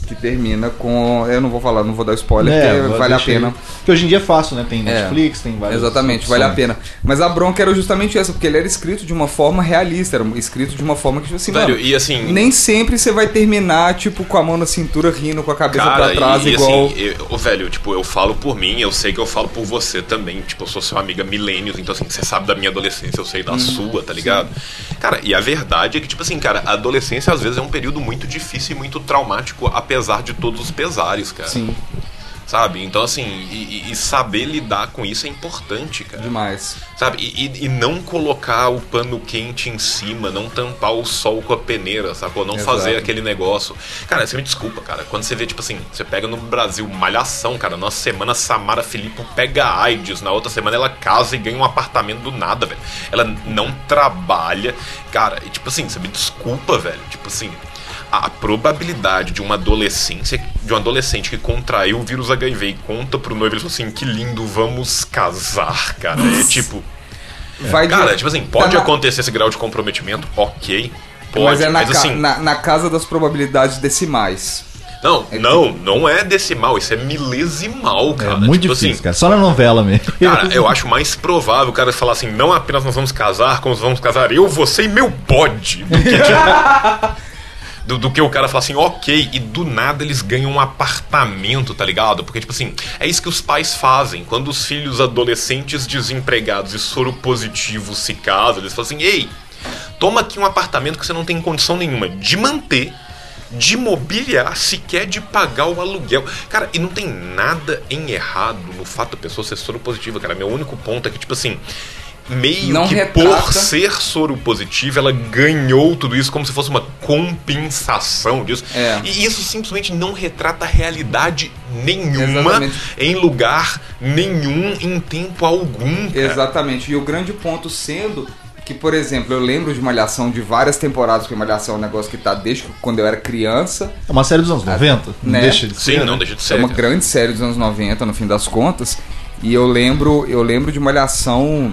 Que termina com... Eu não vou falar, não vou dar spoiler, É, porque vale a deixa pena. aí. Porque hoje em dia é fácil, né? Tem É, Netflix, tem várias Exatamente, opções. vale a pena. Mas a bronca era justamente essa, porque ele era escrito de uma forma realista, era escrito de uma forma que, tipo assim, Velho, mano, e assim... nem sempre você vai terminar, tipo, com a mão na cintura, rindo, com a cabeça Cara, pra trás, e, e igual... assim, eu, velho, tipo, eu falo por mim, eu sei que eu falo por você também. Tipo, eu sou seu amiga milênios, então assim, você sabe da minha adolescência, eu sei da Hum, sua, tá ligado? Sim. Cara, e a verdade é que, tipo assim, cara, a adolescência às vezes é um período muito difícil e muito traumático, apesar de todos os pesares, cara. Sim. Sabe? Então, assim, e, e saber lidar com isso é importante, cara. Demais. Sabe? E, e, e não colocar o pano quente em cima, não tampar o sol com a peneira, sacou? Não Exato. fazer aquele negócio. Cara, você me desculpa, cara. Quando você vê, tipo assim, você pega no Brasil Malhação, cara. Na semana, Samara Filippo pega AIDS. Na outra semana, ela casa e ganha um apartamento do nada, velho. Ela não trabalha. Cara, e tipo assim, você me desculpa, velho. Tipo assim... A probabilidade de uma adolescência, de um adolescente que contraiu o vírus H I V e conta pro noivo, ele falou assim, que lindo, vamos casar, cara. É tipo... Vai de- Cara, tipo assim, pode tá na- acontecer esse grau de comprometimento, ok, pode, Mas é na, mas ca- assim... na, na casa das probabilidades decimais. Não, É não, não é decimal, isso é milesimal, É cara. muito tipo difícil, assim, cara. Só na novela mesmo. Cara, eu acho mais provável o cara falar assim, não apenas nós vamos casar, como nós vamos casar eu, você e meu bode. Do que, tipo, do, do que o cara falar assim, ok, e do nada eles ganham um apartamento, tá ligado? Porque, tipo assim, é isso que os pais fazem. Quando os filhos adolescentes desempregados e soropositivos se casam, eles falam assim, ei, toma aqui um apartamento que você não tem condição nenhuma de manter, de mobiliar, sequer de pagar o aluguel. Cara, e não tem nada em errado no fato da pessoa ser soropositiva, cara. Meu único ponto é que, tipo assim, meio Não que retrata. por ser soropositiva, ela ganhou tudo isso como se fosse uma compensação disso. É. E isso simplesmente não retrata realidade nenhuma, Exatamente. em lugar nenhum, em tempo algum, cara. Exatamente. E o grande ponto sendo que, por exemplo, eu lembro de Malhação de várias temporadas, porque Malhação é um negócio que tá desde quando eu era criança. É uma série dos anos noventa? Não né? deixa de ser. Sim, né? não deixa de ser. É uma cara. grande série dos anos noventa, no fim das contas. E eu lembro, eu lembro de Malhação.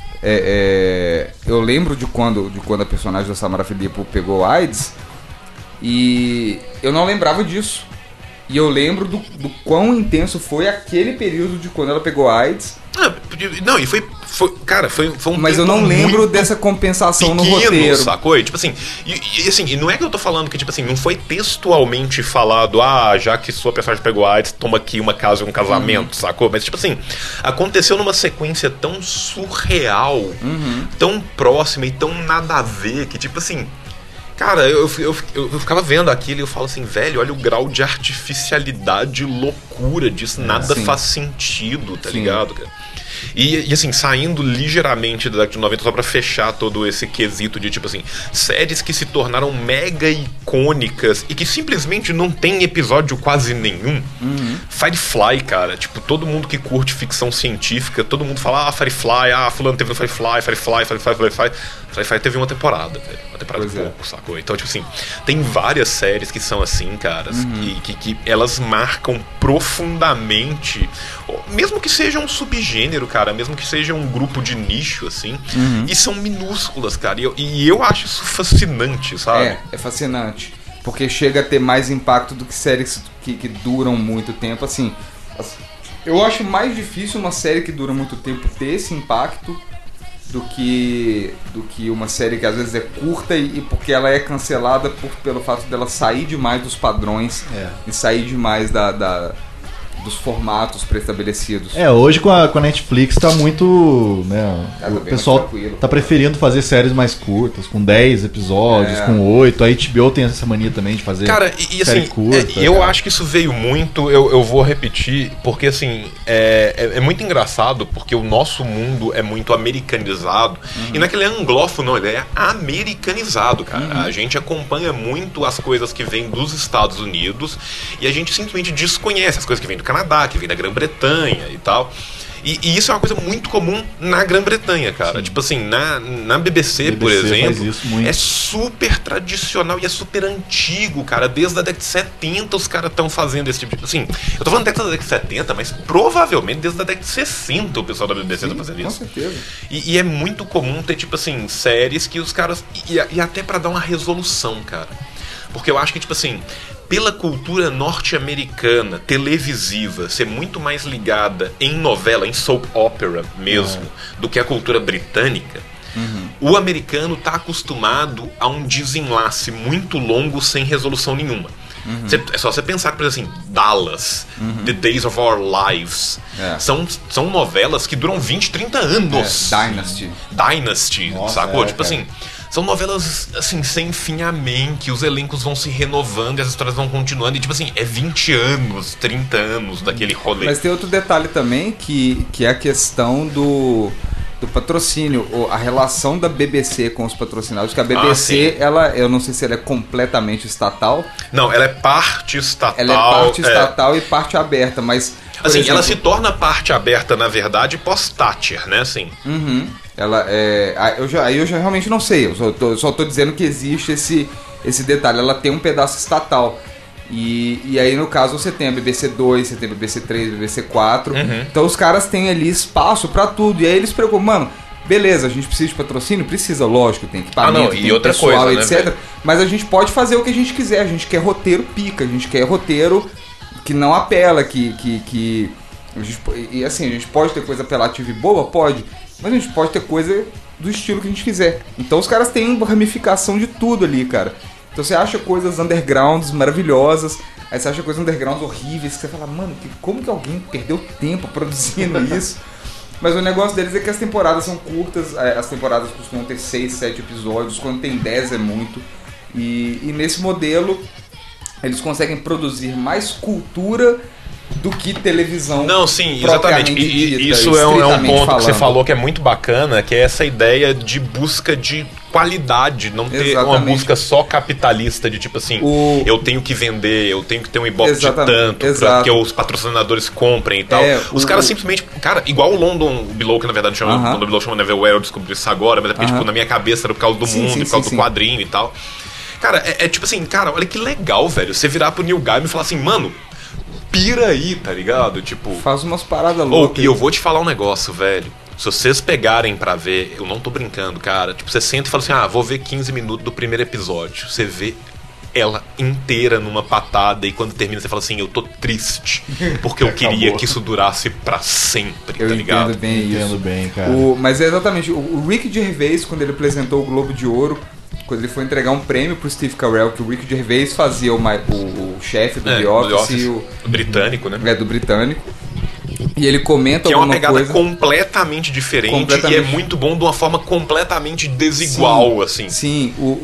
É, é, eu lembro de quando, de quando a personagem da Samara Filippo pegou AIDS. E eu não lembrava disso. E eu lembro do, do quão intenso foi aquele período de quando ela pegou AIDS. Ah, não, e foi, foi cara, foi, foi um Mas eu tempo não lembro muito dessa compensação no pequeno, roteiro. sacou? E, tipo assim, e, e, assim, e não é que eu tô falando que, tipo assim, não foi textualmente falado, ah, já que sua personagem pegou AIDS, toma aqui uma casa e um casamento, Uhum. sacou? Mas, tipo assim, aconteceu numa sequência tão surreal, Uhum. tão próxima e tão nada a ver, que, tipo assim, cara, eu, eu, eu, eu ficava vendo aquilo e eu falo assim, velho, olha o grau de artificialidade e loucura disso, nada sim. faz sentido, tá Sim. ligado, cara? E, e assim, saindo ligeiramente da década de noventa, só pra fechar todo esse quesito de, tipo assim, séries que se tornaram mega icônicas e que simplesmente não tem episódio quase nenhum. Uhum. Firefly, cara, tipo, todo mundo que curte ficção científica, todo mundo fala, ah, Firefly, ah, fulano teve no Firefly, Firefly, Firefly, Firefly. Firefly teve uma temporada, velho, uma temporada de Pois é. pouco, sacou? Então, tipo assim, tem várias séries que são assim, caras, Uhum. que, que, que elas marcam profundamente, mesmo que seja um subgênero, cara, mesmo que seja um grupo de nicho, assim, Uhum. e são minúsculas, cara, e eu, e eu acho isso fascinante, sabe? É, é fascinante. Porque chega a ter mais impacto do que séries que, que duram muito tempo. Assim, as- eu acho mais difícil uma série que dura muito tempo ter esse impacto do que, do que uma série que às vezes é curta e, e porque ela é cancelada por, pelo fato dela sair demais dos padrões É. e sair demais da, da- dos formatos pré-estabelecidos. É, hoje com a, com a Netflix tá muito, né, Tá o bem mais pessoal tranquilo. tá preferindo fazer séries mais curtas, com dez episódios, É. com oito. A H B O tem essa mania também de fazer Cara, e, e série assim, curta. é, eu cara. acho que isso veio muito, eu, eu vou repetir, porque assim, é, é, é muito engraçado, porque o nosso mundo é muito americanizado, e não é que ele é anglófono, não, ele é americanizado, cara. A gente acompanha muito as coisas que vêm dos Estados Unidos, e a gente simplesmente desconhece as coisas que vêm do Canadá, que vêm da Grã-Bretanha e tal. E, e isso é uma coisa muito comum na Grã-Bretanha, cara. Tipo assim, na, na B B C, B B C por faz exemplo, isso muito. é super tradicional e é super antigo, cara. Desde a década de setenta os caras estão fazendo esse tipo de... Assim, eu tô falando década da década de setenta, mas provavelmente desde a década de sessenta o pessoal da B B C tá fazendo Com isso. certeza. E, e é muito comum ter, tipo assim, séries que os caras... E, e até pra dar uma resolução, cara. Porque eu acho que, tipo assim... pela cultura norte-americana, televisiva, ser muito mais ligada em novela, em soap opera mesmo, é. do que a cultura britânica, uhum. o americano tá acostumado a um desenlace muito longo sem resolução nenhuma. Uhum. Cê, é só você pensar, por exemplo, assim, Dallas, uhum. The Days of Our Lives. É. São, são novelas que duram vinte, trinta anos. É, Dynasty. Dynasty, Nossa, sacou? É, tipo cara. assim, são novelas assim, sem fim amém, que os elencos vão se renovando e as histórias vão continuando. E tipo assim, é vinte anos, trinta anos daquele rolê. Mas tem outro detalhe também, que, que é a questão do... do patrocínio, a relação da B B C com os patrocinados, que a B B C, ah, ela, eu não sei se ela é completamente estatal. Não, ela é parte estatal. Ela é parte estatal é... e parte aberta, mas... Assim, exemplo, ela se torna parte aberta, na verdade, pós-Thatcher, né, assim? Uhum. Ela é... Eu já, eu já realmente não sei, eu só tô, só tô dizendo que existe esse, esse detalhe, ela tem um pedaço estatal. E, e aí, no caso, você tem a B B C dois, você tem a B B C três, B B C quatro. Uhum. Então, os caras têm ali espaço pra tudo. E aí, eles preocupam, mano, beleza, a gente precisa de patrocínio? Precisa, lógico, tem equipamento, ah, não, e tem outra pessoal, coisa, etcétera. Né, mas a gente pode fazer o que a gente quiser. A gente quer roteiro pica, a gente quer roteiro que não apela, que... que, que a gente, e assim, a gente pode ter coisa apelativa e boa? Pode. Mas a gente pode ter coisa do estilo que a gente quiser. Então, os caras têm ramificação de tudo ali, cara. Então, você acha coisas undergrounds maravilhosas... Aí você acha coisas undergrounds horríveis que você fala, mano, que, como que alguém perdeu tempo produzindo isso? Mas o negócio deles é que as temporadas são curtas, as temporadas costumam ter seis, sete episódios, quando tem dez é muito. E, e nesse modelo, eles conseguem produzir mais cultura do que televisão. Não, sim, exatamente. E, dita, isso é um, é um ponto falando. Que você falou que é muito bacana, que é essa ideia de busca de qualidade, não ter exatamente. Uma busca só capitalista de tipo assim, o... eu tenho que vender, eu tenho que ter um ibope de tanto, pra que os patrocinadores comprem e tal. É, os o... caras simplesmente, cara, igual o London Below, que na verdade chama, uh-huh. London Below chama Neverwhere, eu descobri isso agora, mas é porque uh-huh. tipo, na minha cabeça era por causa do sim, mundo, sim, por causa sim, do sim. quadrinho e tal. Cara, é, é tipo assim, cara, olha que legal, velho, você virar pro Neil Gaiman e falar assim, mano, pira aí, tá ligado? Tipo... Faz umas paradas loucas. Oh, e eu vou te falar um negócio, velho. Se vocês pegarem pra ver, eu não tô brincando, cara. Tipo, você senta e fala assim, ah, vou ver quinze minutos do primeiro episódio. Você vê ela inteira numa patada e quando termina você fala assim, eu tô triste. Porque eu queria que isso durasse pra sempre, eu tá ligado? Eu entendo bem isso. Entendo bem, cara. O, mas é exatamente, o, o Rick Gervais, quando ele apresentou o Globo de Ouro, quando ele foi entregar um prêmio pro Steve Carell, que o Rick Gervais fazia o, o, o chefe do, é, The Office, do Office e o, o britânico, né? É, do britânico. E ele comenta que alguma coisa... Que é uma pegada coisa... completamente diferente completamente... e é muito bom de uma forma completamente desigual, sim, assim. Sim, o,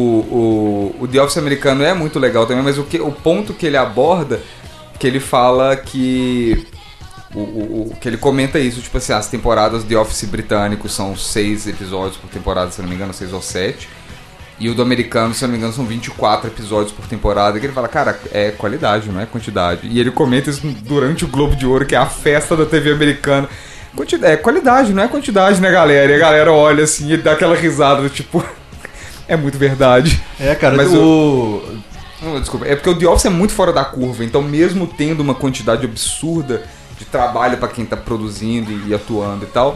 o, o, o The Office americano é muito legal também, mas o, que, o ponto que ele aborda, que ele fala que... O, o, o, que ele comenta isso, tipo assim, as temporadas The Office britânico são seis episódios por temporada, se não me engano, seis ou sete. E o do americano, se não me engano, são vinte e quatro episódios por temporada. Que ele fala, cara, é qualidade, não é quantidade. E ele comenta isso durante o Globo de Ouro, que é a festa da T V americana. É qualidade, não é quantidade, né, galera? E a galera olha assim e dá aquela risada, tipo... é muito verdade. É, cara, mas o... o... Não, desculpa, é porque o The Office é muito fora da curva. Então, mesmo tendo uma quantidade absurda de trabalho pra quem tá produzindo e atuando e tal...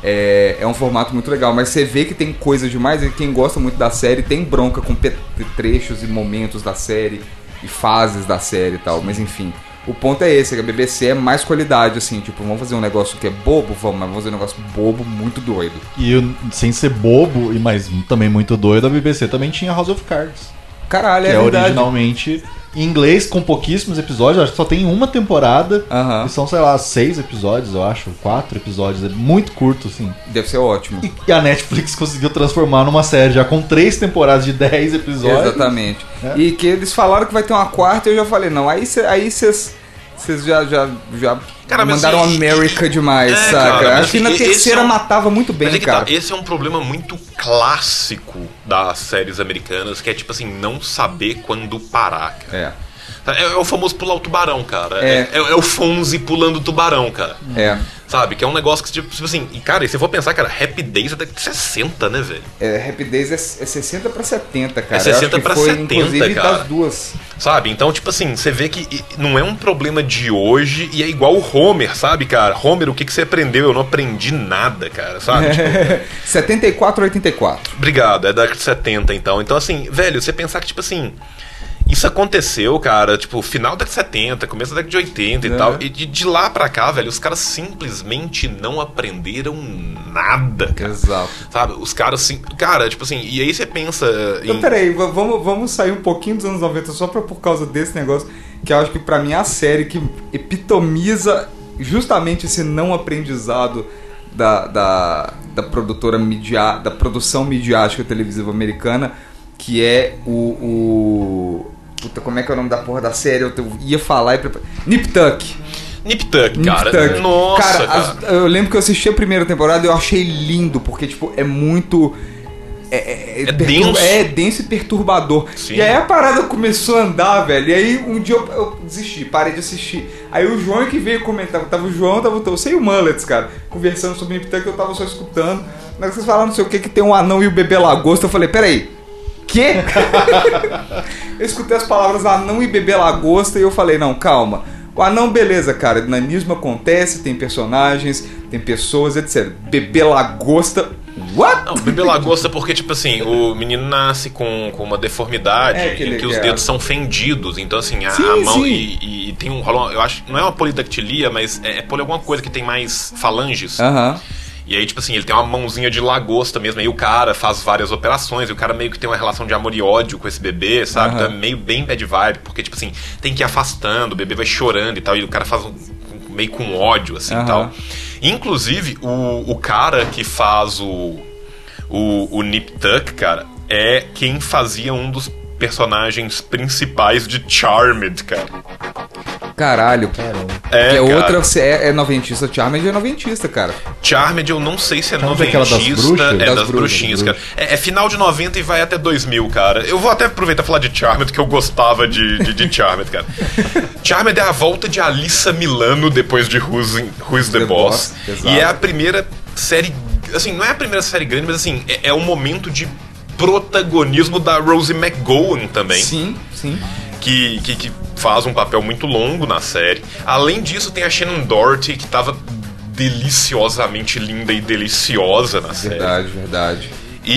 É, é um formato muito legal, mas você vê que tem coisa demais e quem gosta muito da série tem bronca com pe- trechos e momentos da série e fases da série e tal, mas enfim, o ponto é esse, que a B B C é mais qualidade, assim, tipo, vamos fazer um negócio que é bobo, vamos, mas vamos fazer um negócio bobo muito doido. E eu, sem ser bobo, e mas também muito doido, a B B C também tinha House of Cards. Caralho, é que é verdade. Originalmente em inglês, com pouquíssimos episódios, acho que só tem uma temporada, uh-huh. e são, sei lá, seis episódios, eu acho, quatro episódios, é muito curto, assim. Deve ser ótimo. E, e a Netflix conseguiu transformar numa série já com três temporadas de dez episódios. Exatamente. É. E que eles falaram que vai ter uma quarta, eu já falei, não, aí vocês aí vocês já, já, já cara, mandaram e, América demais, é, saca? Cara, acho que na terceira é um, matava muito bem, mas é que cara. Tá, esse é um problema muito clássico das séries americanas, que é tipo assim, não saber quando parar, cara. É. É, é o famoso pular o tubarão, cara. É. É, é, é o Fonzie pulando o tubarão, cara. É. Sabe? Que é um negócio que, tipo assim... E, cara, e se você for pensar, cara, Happy Days é até sessenta, né, velho? É, Happy Days é, é sessenta pra setenta, cara. É sessenta pra foi, setenta, inclusive, cara. das duas. Sabe? Então, tipo assim, você vê que não é um problema de hoje e é igual o Homer, sabe, cara? Homer, o que, que você aprendeu? Eu não aprendi nada, cara, sabe? É. Tipo... setenta e quatro, oitenta e quatro. Obrigado, é da setenta, então. Então, assim, velho, você pensar que, tipo assim... Isso aconteceu, cara, tipo, final da década de setenta, começo da década de oitenta e é. tal. E de, de lá pra cá, velho, os caras simplesmente não aprenderam nada, cara. Exato. Sabe? Os caras, assim, cara, tipo assim, e aí você pensa em... Então, peraí, v- vamos, vamos sair um pouquinho dos anos noventa só pra, por causa desse negócio, que eu acho que pra mim é a série que epitomiza justamente esse não aprendizado da, da, da produtora midia, da produção midiática televisiva americana, que é o... o puta, como é que é o nome da porra da série? Eu ia falar e preparar. Nip Tuck. Nip Tuck, cara. Nip Tuck. Nossa, cara. cara. As, eu lembro que eu assisti a primeira temporada e eu achei lindo, porque, tipo, é muito... É, é, É pertur- denso. é denso e perturbador. Sim. E aí a parada começou a andar, velho. E aí um dia eu, eu desisti, parei de assistir. Aí o João que veio comentar. Tava o João, tava eu sei o Mullets, cara, conversando sobre Nip Tuck, eu tava só escutando. Na hora que vocês falaram não sei o que, que tem um anão e o bebê lagosta, eu falei, peraí. Quê? Eu escutei as palavras anão e bebê lagosta e eu falei, não, calma. O anão, beleza, cara. Nanismo acontece, tem personagens, tem pessoas, etcétera. Bebê lagosta. What? Não, bebê lagosta porque, tipo assim, o menino nasce com, com uma deformidade É, que em ele que os quer. dedos são fendidos. Então, assim, a, Sim, a mão sim. e, e tem um rola, eu acho, não é uma polidactilia, mas é, é poli alguma coisa que tem mais falanges. Aham. E aí, tipo assim, ele tem uma mãozinha de lagosta mesmo. Aí o cara faz várias operações. E o cara meio que tem uma relação de amor e ódio com esse bebê, sabe? Aham. Então é meio bem bad vibe. Porque, tipo assim, tem que ir afastando. O bebê vai chorando e tal. E o cara faz um, meio com ódio, assim, e Aham. tal. Inclusive, o, o cara que faz o, o, o Nip Tuck, cara, é quem fazia um dos personagens principais de Charmed, cara. Caralho. É, que é cara. outra, é, é noventista. Charmed é noventista, cara. Charmed eu não sei se é Charmed é aquela das noventista, bruxas? é Das das, bruxas, bruxinhas, das cara. É, é final de noventa e vai até dois mil, cara. Eu vou até aproveitar e falar de Charmed, que eu gostava de, de, de Charmed, cara. Charmed é a volta de Alyssa Milano depois de Who's, Who's the, The Boss. Boss, exato. E é a primeira série, assim, não é a primeira série grande, mas assim, é, é um momento de protagonismo da Rosie McGowan também. Sim, sim. Que, que, que faz um papel muito longo na série. Além disso, tem a Shannon Doherty, que tava deliciosamente linda e deliciosa na série. Verdade, verdade.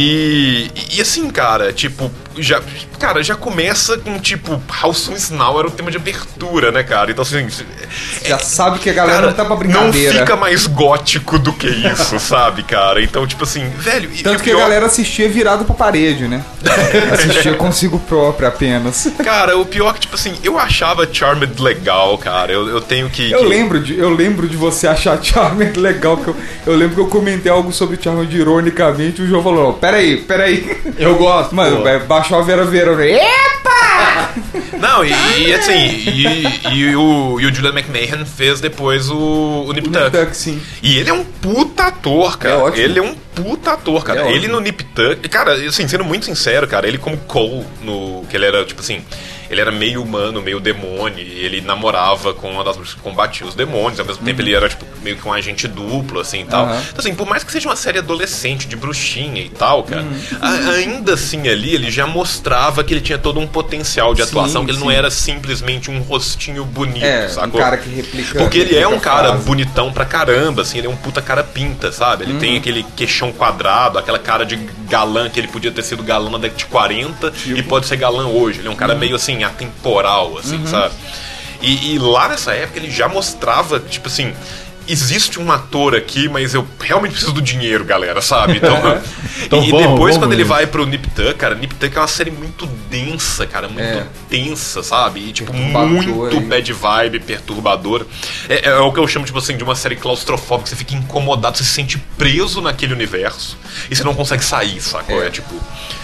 E, e assim, cara, tipo, já, cara, já começa com, tipo, How Soon Is Now era o tema de abertura, né, cara? Então, assim, Já sabe que a galera cara, não tá pra não brincadeira. fica mais gótico do que isso, sabe, cara? Então, tipo assim, velho... e- Tanto e que a pior- galera assistia virado pra parede, né? Assistia consigo próprio apenas. Cara, o pior é que, tipo assim, eu achava Charmed legal, cara. Eu, eu tenho que... Eu que- lembro, de, eu lembro de você achar Charmed legal, que eu, eu lembro que eu comentei algo sobre Charmed ironicamente e o João falou, peraí, peraí. Eu gosto. Mano, pô. é, baixou a Vera Vera, eu falei, epa! Não, e, e assim, e, e o, e o Julian McMahon fez depois o, o Nip O Tuck. Nip Tuck, sim. E ele é um puta ator, cara. É ótimo. Ele é um puta ator, cara. É ele ótimo. no Nip Tuck... Cara, assim, sendo muito sincero, cara, ele como Cole, no, que ele era, tipo assim... Ele era meio humano, meio demônio, e ele namorava com uma das bruxas que combatia os demônios, ao mesmo tempo ele era, tipo, meio que um agente duplo, assim, e tal. Uhum. Então, assim, por mais que seja uma série adolescente, de bruxinha e tal, cara, a- ainda assim ali, ele já mostrava que ele tinha todo um potencial de Sim, atuação, que ele não sim. era simplesmente um rostinho bonito, É, um sacou? cara que replica... Porque ele é um replica a cara frase. bonitão pra caramba, assim, ele é um puta cara pinta, sabe? Ele Uhum. tem aquele queixão quadrado, aquela cara de galã que ele podia ter sido galã na década de quarenta Tipo. e pode ser galã hoje. Ele é um Uhum. cara meio assim, atemporal, assim, sabe? E, e lá nessa época ele já mostrava, tipo assim. Existe um ator aqui, mas eu realmente preciso do dinheiro, galera, sabe? Então, Então e vamos, depois, vamos quando ele nisso. vai pro Nip Tuck, cara, Nip Tuck é uma série muito densa, cara, muito É. tensa, sabe? E, tipo, Perturbadora muito e- bad vibe, perturbadora. É, é o que eu chamo, tipo assim, de uma série claustrofóbica, você fica incomodado, você se sente preso naquele universo e você não consegue sair, sacou? É, É. tipo...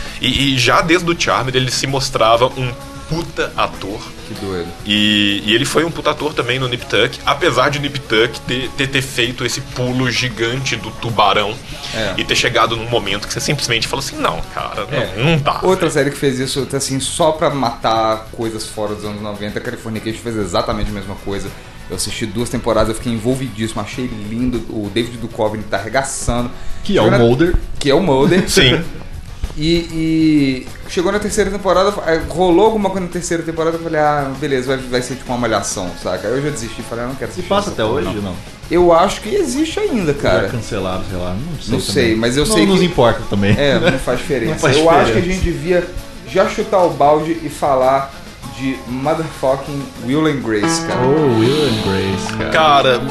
E, e já desde o Charmed ele se mostrava um puta ator. Que doido. E, e ele foi um puta ator também no Nip Tuck, apesar de Nip Tuck ter, ter, ter feito esse pulo gigante do tubarão É. e ter chegado num momento que você simplesmente fala assim, não, cara, não, É. não dá. Outra série que fez isso, assim, só pra matar coisas fora dos anos noventa, Californication fez exatamente a mesma coisa. Eu assisti duas temporadas, eu fiquei envolvidíssimo, achei lindo. O David Duchovny tá arregaçando. Que é o Chegou na- Mulder. Que é o Mulder. Sim. E, e chegou na terceira temporada, aí rolou alguma coisa na terceira temporada, eu falei, ah, beleza, vai, vai ser tipo uma malhação, saca? Aí eu já desisti, falei, ah, não quero Se assistir passa essa até porra, hoje, não. não? Eu acho que existe ainda, Já cara. cancelaram, sei lá. Não sei Não também. sei, mas eu não sei nos que- importa também. É, não faz diferença. Não faz eu acho que a diferença. gente devia já chutar o balde e falar de motherfucking Will and Grace, cara. Oh, Will and Grace, cara. Cara,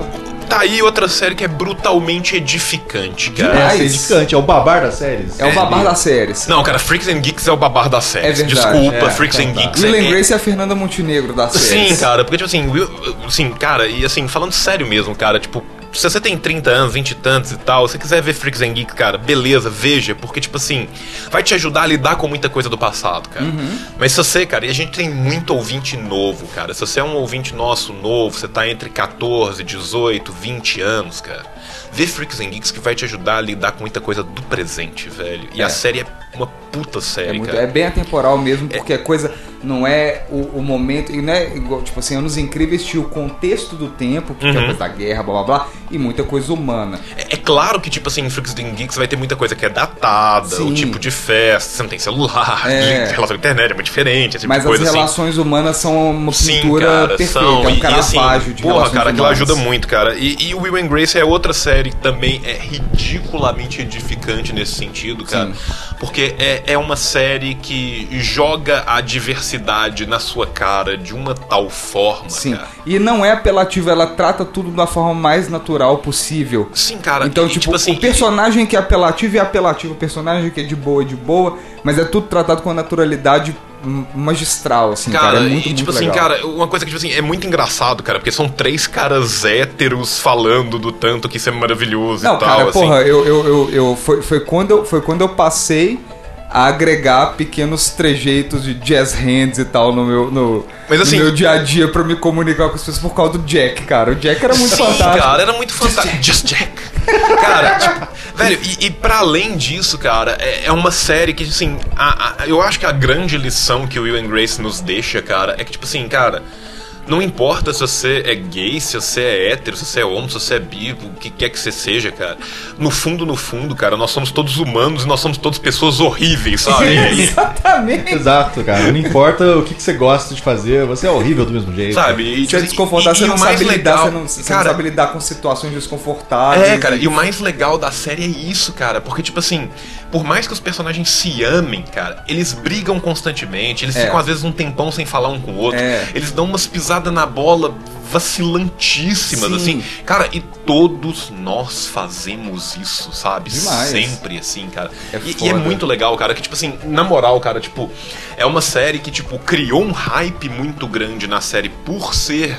tá aí outra série que é brutalmente edificante, cara. É, Demais. é edificante, é o babar das séries. É o babar das séries. Não, cara, Freaks and Geeks é o babar da série. É verdade. Desculpa, É, Freaks então and tá. Geeks Will é... and Grace é a Fernanda Montenegro das séries. Sim, cara, porque, tipo assim, Will, assim, cara, e assim, falando sério mesmo, cara, tipo, se você tem trinta anos, vinte e tantos e tal, se você quiser ver Freaks and Geeks, cara, beleza, veja, porque, tipo assim, vai te ajudar a lidar com muita coisa do passado, cara. Uhum. Mas se você, cara, e a gente tem muito ouvinte novo, cara, se você é um ouvinte nosso novo, você tá entre catorze, dezoito, vinte anos, cara, vê Freaks and Geeks que vai te ajudar a lidar com muita coisa do presente, velho. E É. a série é uma puta série, É, muito- cara. é bem atemporal mesmo, porque a coisa não é o, o momento, e não é igual, tipo assim, Anos Incríveis tinha o contexto do tempo, que é a Uhum. coisa da guerra, blá blá blá, e muita coisa humana. É, é claro que, tipo assim, em Freaks and Geeks vai ter muita coisa que é datada, Sim. o tipo de festa, você não tem celular, É. relação com a internet é muito diferente, esse tipo Mas de coisa as assim. relações humanas são uma Sim, pintura cara, perfeita, são. é um E, e Caravaggio assim, de porra, relações cara, aquilo humanas. ajuda muito, cara. E, e o Will and Grace é outra série que também é ridiculamente edificante nesse sentido, cara. Sim. Porque é, é uma série que joga a diversidade na sua cara de uma tal forma, Sim, cara. e não é apelativa, ela trata tudo da forma mais natural possível. Sim, cara. Então, e, tipo, assim, o personagem que é apelativo é apelativo, o personagem que é de boa é de boa, mas é tudo tratado com a naturalidade m- magistral, assim, cara. Cara, é muito, e tipo muito assim, legal. cara, uma coisa que tipo assim, é muito engraçado, cara, porque são três caras héteros falando do tanto que isso é maravilhoso Não, e tal, cara, assim. porra, eu, eu, eu, eu- foi, foi, quando eu, foi quando eu passei a agregar pequenos trejeitos de jazz hands e tal no meu, no, Mas, assim, no meu dia a dia pra me comunicar com as pessoas por causa do Jack, cara. O Jack era muito Sim, fantástico. cara, era muito fantástico. Just Jack. Cara, tipo, velho, e, e pra além disso, cara, é, é uma série que, assim, a- a- eu acho que a grande lição que o Will and Grace nos deixa, cara, é que, tipo assim, cara, não importa se você é gay, se você é hétero, se você é homo, se você é bi, o que quer que você seja, cara. No fundo, no fundo, cara, nós somos todos humanos e nós somos todas pessoas horríveis, sabe? E- Exatamente. Exato, cara. Não importa o que, que você gosta de fazer, você é horrível do mesmo jeito. Sabe? E, Você é tipo assim, desconfortável, e- você e não o sabe mais lidar, legal- você não, você não cara, sabe lidar com situações desconfortáveis. É, cara, e o mais legal da série é isso, cara. Porque, tipo assim, por mais que os personagens se amem, cara, eles brigam constantemente, eles É. ficam às vezes um tempão sem falar um com o outro. É. Eles dão umas pisadas na bola vacilantíssimas, Sim. assim. Cara, e todos nós fazemos isso, sabe? Demais. Sempre, assim, cara. É e, e foda. é muito legal, cara, que, tipo assim, na moral, cara, tipo, é uma série que, tipo, criou um hype muito grande na série por ser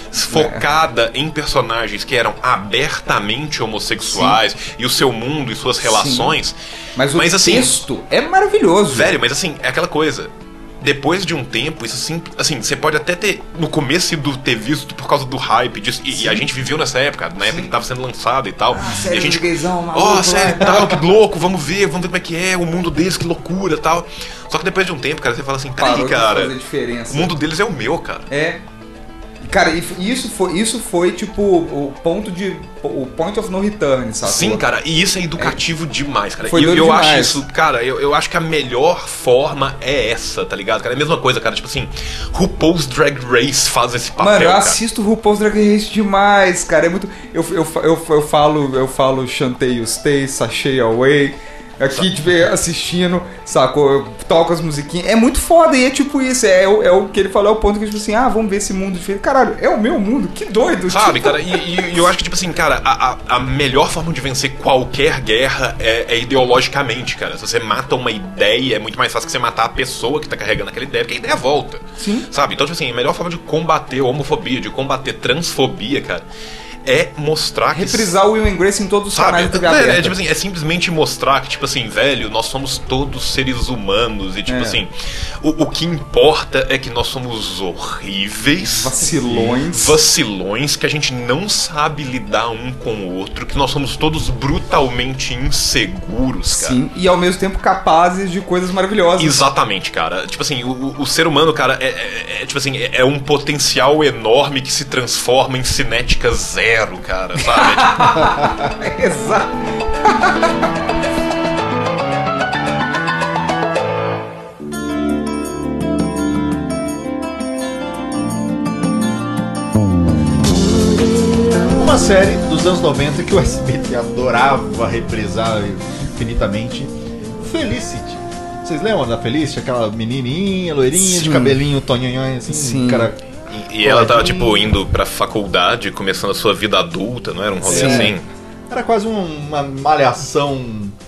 focada em personagens que eram abertamente homossexuais e o seu mundo e suas relações. Mas o assim, texto é maravilhoso. velho, mas assim, é aquela coisa. Depois de um tempo, isso assim, assim, você pode até ter, no começo do ter visto por causa do hype disso, e, e a gente viveu nessa época, na época que tava sendo lançada e tal. Ah, e série a gente, de gaysão, maluco, ó, lá série e e tal, que louco, vamos ver, vamos ver como é que é, o mundo deles, que loucura e tal. Só que depois de um tempo, cara, você fala assim, peraí, Parou de cara, fazer diferença. o mundo deles é o meu, cara. É. Cara, e isso foi, isso foi tipo o ponto de. O point of no return, sabe? Sim, cara, e isso é educativo demais, cara. Foi E eu, doido eu acho demais. isso, cara, eu, eu acho que a melhor forma é essa, tá ligado, cara? É a mesma coisa, cara, tipo assim, RuPaul's Drag Race faz esse papel, Mano, eu cara. assisto o RuPaul's Drag Race demais, cara. É muito. Eu, eu, eu, eu falo, eu falo Chantei You Stay, Sashay Away. Aqui, tipo, assistindo, sacou? Eu toco as musiquinhas. É muito foda, e é tipo isso. É, o- é o que ele falou, é o ponto que, tipo assim, ah, vamos ver esse mundo diferente. Caralho, é o meu mundo, que doido. Sabe, tipo, cara, e, e- e eu acho que, tipo assim, cara, a, a, a melhor forma de vencer qualquer guerra é, é ideologicamente, cara. Se você mata uma ideia, é muito mais fácil que você matar a pessoa que tá carregando aquela ideia, porque a ideia volta. Sim. Sabe? Então, tipo assim, a melhor forma de combater homofobia, de combater transfobia, cara, é mostrar que... reprisar o Will and Grace em todos os Sabe? canais da T V É, aberta. é, tipo assim, é simplesmente mostrar que, tipo assim, velho, nós somos todos seres humanos e, tipo É. assim, o, o que importa é que nós somos horríveis, Vacilões. vacilões, que a gente não sabe lidar um com o outro, que nós somos todos brutalmente inseguros, cara. Sim, e ao mesmo tempo capazes de coisas maravilhosas. Exatamente, cara. Tipo assim, o, o- o ser humano, cara, é, é- é, tipo assim, é, é um potencial enorme que se transforma em cinética zero, cara, sabe? É, tipo, Exato. Uma série dos anos noventa que o S B T adorava reprisar infinitamente. Felicity. Vocês lembram da Felicity? Aquela menininha, loirinha, Sim. de cabelinho tonhonhon, assim, Sim. cara... E, e ela tava, tipo, indo pra faculdade, começando a sua vida adulta, não era um rolê Sim. assim? Era quase um- uma malhação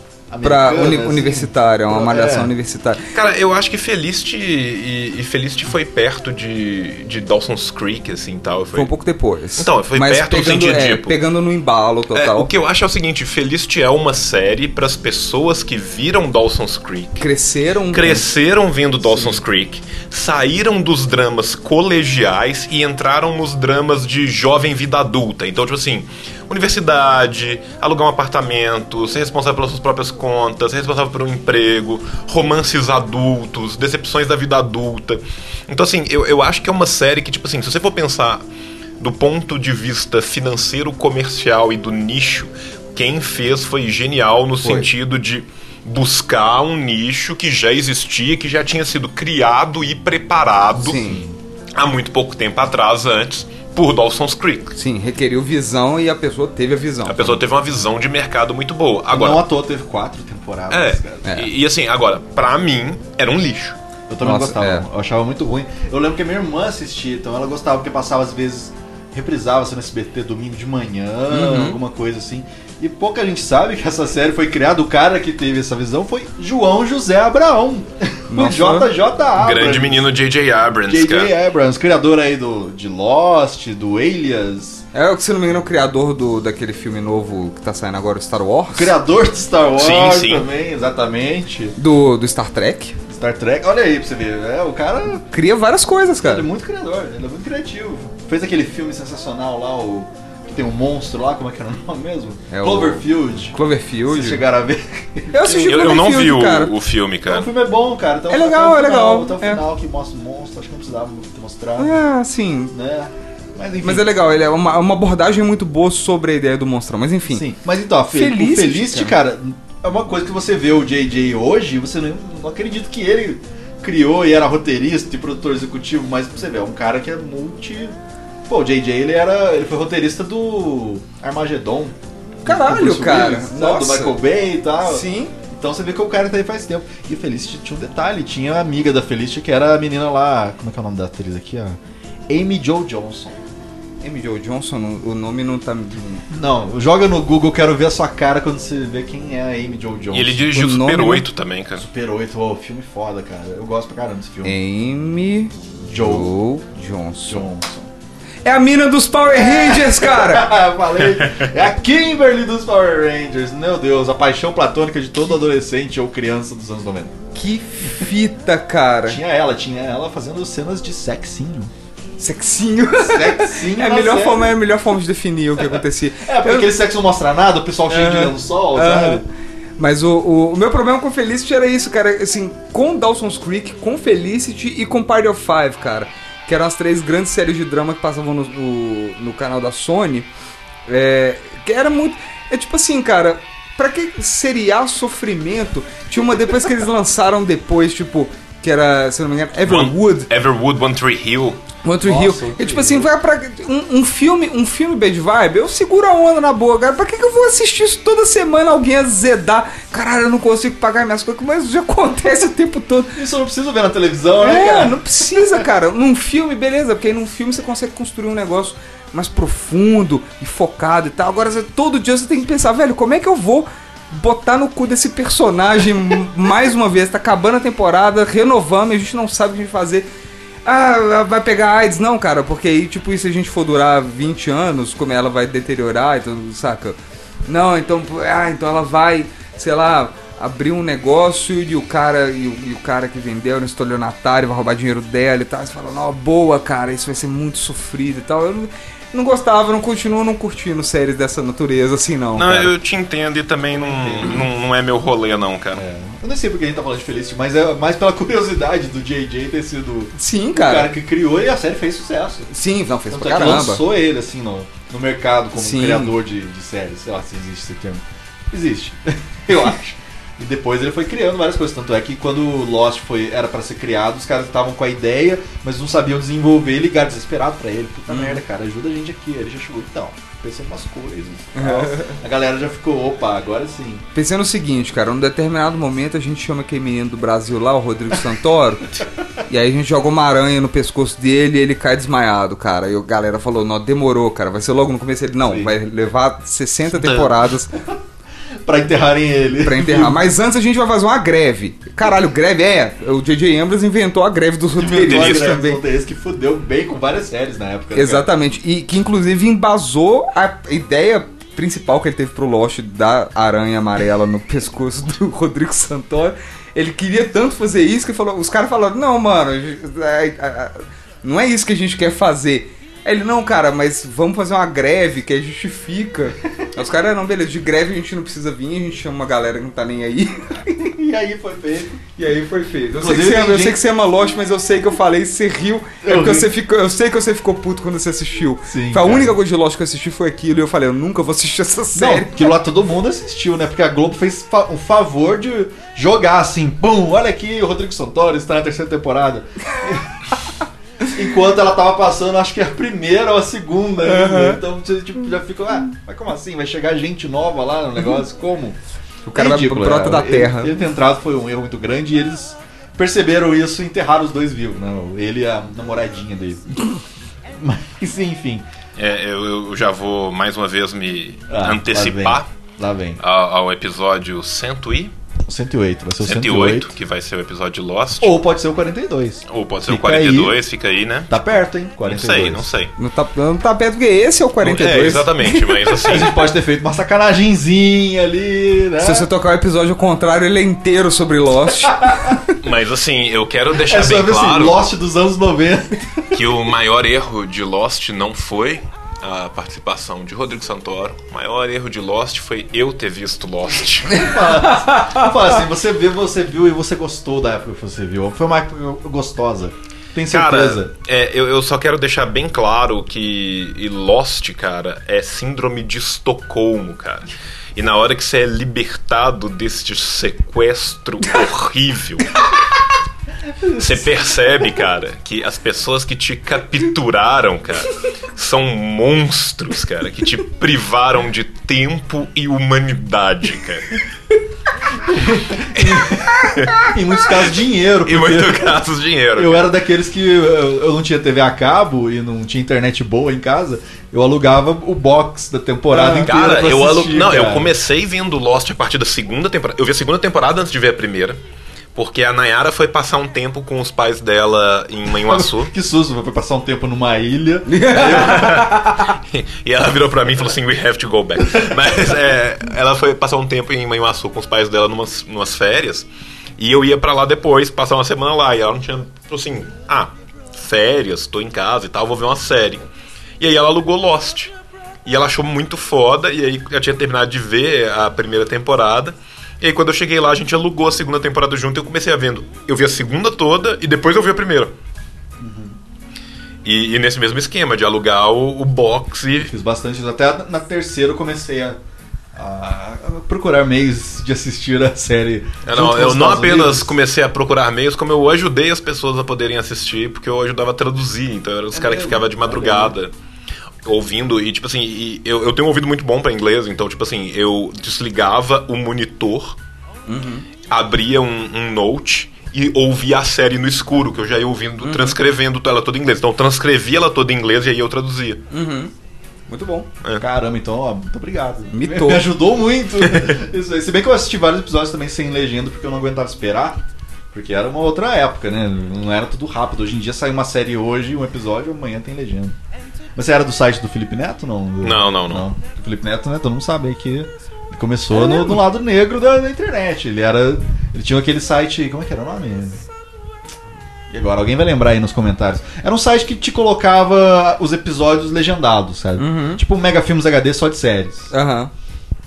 Pra americana, uni- assim. universitária, uma É. malhação universitária. Cara, eu acho que Felicity e, e Felicity foi perto de, de Dawson's Creek, assim, tal. Foi um pouco depois. Então, foi Mas perto no pegando, sentido, é, tipo... pegando no embalo É, total. o que eu acho é o seguinte, Felicity é uma série pras pessoas que viram Dawson's Creek, Cresceram. cresceram vendo Dawson's Creek, saíram dos dramas colegiais e entraram nos dramas de jovem vida adulta. Então, tipo assim, universidade, alugar um apartamento, ser responsável pelas suas próprias contas, ser responsável por um emprego, romances adultos, decepções da vida adulta. Então, assim, eu, eu acho que é uma série que, tipo assim, se você for pensar do ponto de vista financeiro, comercial e do nicho, quem fez foi genial no Foi. sentido de buscar um nicho que já existia, que já tinha sido criado e preparado Sim. há muito pouco tempo atrás, antes, por Dawson's Creek. Sim, requeriu visão e a pessoa teve a visão. A pessoa teve uma visão de mercado muito boa. Agora, Não à toa teve quatro temporadas, é, cara. É. E, e assim, agora, pra mim, era um lixo. Eu também Nossa, gostava, é. eu achava muito ruim. Eu lembro que a minha irmã assistia, então ela gostava porque passava às vezes, reprisava-se no S B T domingo de manhã, Uhum. alguma coisa assim. E pouca gente sabe que essa série foi criada, o cara que teve essa visão foi João José Abraão. O Nossa. J J Abrams. Grande menino J J Abrams, J cara. J Abrams, criador aí do, de Lost, do Alias, É o que, se não me engano, é o criador do, daquele filme novo que tá saindo agora, o Star Wars. criador de Star Wars Sim, sim. também, exatamente. Do, do Star Trek. Star Trek, olha aí pra você ver, é, o cara Cria várias coisas, ele é cara. muito criador, ele é muito criativo. Fez aquele filme sensacional lá, o que tem um monstro lá, como é que era o nome mesmo? É o- Cloverfield. Cloverfield. Vocês chegaram a ver? Eu assisti Eu, eu não vi Cloverfield, o, cara. o filme, O cara. filme é bom, cara. Então, É legal, até o é final, legal, Até o é. final que mostra o monstro, acho que não precisava ter mostrado, Ah, sim. né? Mas enfim. Mas é legal, ele é uma, uma abordagem muito boa sobre a ideia do monstrão. Mas enfim. Sim, mas então, a Fe- Felicity, o Felicity, cara, é uma coisa que você vê o J J hoje, você não, não acredita que ele criou e era roteirista e produtor executivo, mas você vê, é um cara que é multi... Pô, o J J, ele era, ele foi roteirista do Armageddon. Caralho, do Bruce cara. Willis, sabe? Nossa. Do Michael Bay e tal. Sim. Então você vê que o cara tá aí faz tempo. E o Felicity tinha um detalhe, tinha a amiga da Felicity, que era a menina lá, como é que é o nome da atriz aqui, ó? Amy Jo Johnson. Amy Jo Johnson, o nome não tá... Não, joga no Google, quero ver a sua cara quando você vê quem é a Amy Jo Johnson. E ele dirigiu O nome Super não- oito também, cara. Super oito, oh, filme foda, cara. Eu gosto pra caramba desse filme. Amy Jo Jo Johnson. Johnson. É a mina dos Power Rangers, cara! Falei, é a Kimberly dos Power Rangers. Meu Deus, a paixão platônica de todo adolescente ou criança dos anos noventa. Que fita, cara. Tinha ela, tinha ela fazendo cenas de sexinho. Sexinho. Sexinho É a na melhor série. forma, é a melhor forma de definir o que acontecia. É, porque Eu- aquele sexo não mostra nada, o pessoal cheio de Aham. lençol, Aham. sabe? Mas o, o, o meu problema com Felicity era isso, cara. Assim, com Dawson's Creek, com Felicity e com Party of Five, cara. Que eram as três grandes séries de drama que passavam no, no, no canal da Sony. É, que era muito... É tipo assim, cara... Pra que seriar sofrimento? Tinha uma depois que eles lançaram depois, tipo... Que era, se não me engano, Everwood. One, Everwood, One Tree Hill. One Tree Nossa, Hill. One E Tree tipo assim, Hill. vai pra. Um, um filme, um filme bad vibe, eu seguro a onda na boa, cara. Pra que, que eu vou assistir isso toda semana? Alguém azedar. Caralho, eu não consigo pagar minhas coisas, mas isso já acontece o tempo todo. Isso eu não preciso ver na televisão, né, É, cara? não precisa, cara. Num filme, beleza, porque aí num filme você consegue construir um negócio mais profundo e focado e tal. Agora, você, todo dia você tem que pensar, velho, como é que eu vou botar no cu desse personagem mais uma vez? Tá acabando a temporada, renovamos e a gente não sabe o que fazer. Ah, vai pegar AIDS? Não, cara, porque aí, tipo, e se a gente for durar vinte anos, como ela vai deteriorar e tudo, saca? Não, então, ah, então ela vai, sei lá, abrir um negócio e o cara, e o, e o cara que vendeu era um estelionatário, vai roubar dinheiro dela e tal. Você fala, não, boa, cara, isso vai ser muito sofrido e tal. Eu não, não gostava, não continuo não curtindo séries dessa natureza assim, não. Não, cara. eu te entendo e também não, não, não é meu rolê, não, cara. Eu não sei porque a gente tá falando de Felicity, mas é mais pela curiosidade do J J ter sido Sim, o cara cara. que criou e a série fez sucesso. Sim, não, fez Tanto pra é que caramba. lançou ele, assim, no, no mercado como Sim. criador de, de séries. Sei lá se existe esse termo. Existe, eu acho. E depois ele foi criando várias coisas. Tanto é que quando Lost foi, era pra ser criado, os caras estavam com a ideia, mas não sabiam desenvolver e ligaram desesperado pra ele. Puta Uhum. merda, cara, ajuda a gente aqui. Ele já chegou, então, pensei em umas coisas e tal. A galera já ficou, opa, agora sim. Pensei no seguinte, cara, num determinado momento a gente chama aquele menino do Brasil lá, o Rodrigo Santoro, e aí a gente joga uma aranha no pescoço dele e ele cai desmaiado, cara. E a galera falou, não, demorou, cara, vai ser logo no começo. Ele, não, Sim. vai levar sessenta temporadas Pra enterrarem ele. pra enterrar. Mas antes a gente vai fazer uma greve. Caralho, greve é, o J J Abrams inventou a greve dos roteiristas também. Esse que fudeu bem com várias séries na época. né, Exatamente, e que inclusive embasou a ideia principal que ele teve pro Lost da aranha amarela no pescoço do Rodrigo Santoro. Ele queria tanto fazer isso que falou, os caras falaram, não, mano, é, é, não é isso que a gente quer fazer. Aí ele, não, cara, mas vamos fazer uma greve que aí justifica. Aí os caras, não, beleza, de greve a gente não precisa vir, a gente chama uma galera que não tá nem aí. E aí foi feito. E aí foi feito. Eu, sei que, Inclusive, você, ama- eu gente- sei que você ama Lost, mas eu sei que eu falei e você riu. É Eu porque ri. você ficou, eu sei que você ficou puto quando você assistiu. Sim, foi a cara. única coisa de Lost que eu assisti foi aquilo. E eu falei, eu nunca vou assistir essa Não, série. aquilo lá todo mundo assistiu, né? Porque a Globo fez fa- o favor de jogar assim, pum, olha aqui, o Rodrigo Santoro está na terceira temporada. Enquanto ela tava passando, acho que a primeira ou a segunda ainda. Uhum. Então você tipo, já ficou, ah, mas como assim? Vai chegar gente nova lá no negócio? Como? O cara vai Ridículo, brota né? da Ele- terra. Ele ter entrado foi um erro muito grande e eles perceberam isso e enterraram os dois vivos, né? Ele e a namoradinha dele. Mas enfim. É, eu, eu já vou mais uma vez me Ah, antecipar Lá vem. ao, ao episódio cento e cento e oito, vai ser o cento e oito, que vai ser o episódio de Lost. Ou pode ser o quarenta e dois. Ou pode ser o Fica quarenta e aí. dois, fica aí, né? Tá perto, hein? Não quarenta e dois. sei, não sei. Não tá, não tá perto porque esse é o quarenta e dois. É, exatamente, mas assim. A gente pode ter feito uma sacanagemzinha ali, né? Se você tocar o episódio ao contrário, ele é inteiro sobre Lost. Mas assim, eu quero deixar É só bem ver assim, claro Lost dos anos noventa. que o maior erro de Lost não foi a participação de Rodrigo Santoro. O maior erro de Lost foi eu ter visto Lost. Fala assim, você viu, você viu e você gostou da época que você viu. Foi uma época gostosa. Tem certeza. Cara, é, eu, eu só quero deixar bem claro que e Lost, cara, é síndrome de Estocolmo, cara. E na hora que você é libertado deste sequestro horrível, você percebe, cara, que as pessoas que te capturaram, cara, são monstros, cara, que te privaram de tempo e humanidade, cara. Em muitos casos, dinheiro. Em porque muitos casos, dinheiro. eu cara. era daqueles que eu, eu não tinha T V a cabo e não tinha internet boa em casa. Eu alugava o box da temporada Ah, inteira. Cara, pra eu, alu... assistir, não, eu cara. comecei vendo Lost a partir da segunda temporada. Eu vi a segunda temporada antes de ver a primeira. Porque a Nayara foi passar um tempo com os pais dela em Manhuaçu. Que susto, foi passar um tempo numa ilha. E ela virou pra mim e falou assim, we have to go back. Mas é, ela foi passar um tempo em Manhuaçu com os pais dela numas, numas férias. E eu ia pra lá depois, passar uma semana lá. E ela não tinha, falou assim, ah, férias, tô em casa e tal, vou ver uma série. E aí ela alugou Lost. E ela achou muito foda. E aí eu tinha terminado de ver a primeira temporada. E aí quando eu cheguei lá, a gente alugou a segunda temporada junto e eu comecei a vendo. Eu vi a segunda toda e depois eu vi a primeira. Uhum. E, e nesse mesmo esquema, de alugar o, o box e... Fiz bastante. Até na terceira eu comecei a, a procurar meios de assistir a série. Eu junto não, com eu os não Estados apenas Unidos. comecei a procurar meios, como eu ajudei as pessoas a poderem assistir, porque eu ajudava a traduzir. Então eram os É caras que mesmo? ficavam de madrugada ouvindo. E tipo assim, e eu, eu tenho um ouvido muito bom pra inglês, então tipo assim, eu desligava o monitor, uhum. abria um, um note e ouvia a série no escuro, que eu já ia ouvindo, uhum. transcrevendo ela toda em inglês. Então eu transcrevia ela toda em inglês e aí eu traduzia. Uhum. Muito bom. É. Caramba, então, ó, muito obrigado. Mitou. Me ajudou muito. Isso aí. Se bem que eu assisti vários episódios também sem legenda, porque eu não aguentava esperar. Porque era uma outra época, né? Não era tudo rápido. Hoje em dia sai uma série hoje, um episódio, amanhã tem legenda. Mas você era do site do Felipe Neto, não? Do... Não, não, não. O Felipe Neto, né? Todo mundo sabe aí que ele começou é no, no lado negro da, da internet. Ele era. Ele tinha aquele site. Como é que era o nome? E agora, alguém vai lembrar aí nos comentários. Era um site que te colocava os episódios legendados, sabe? Uhum. Tipo um Mega Filmes H D só de séries. Aham.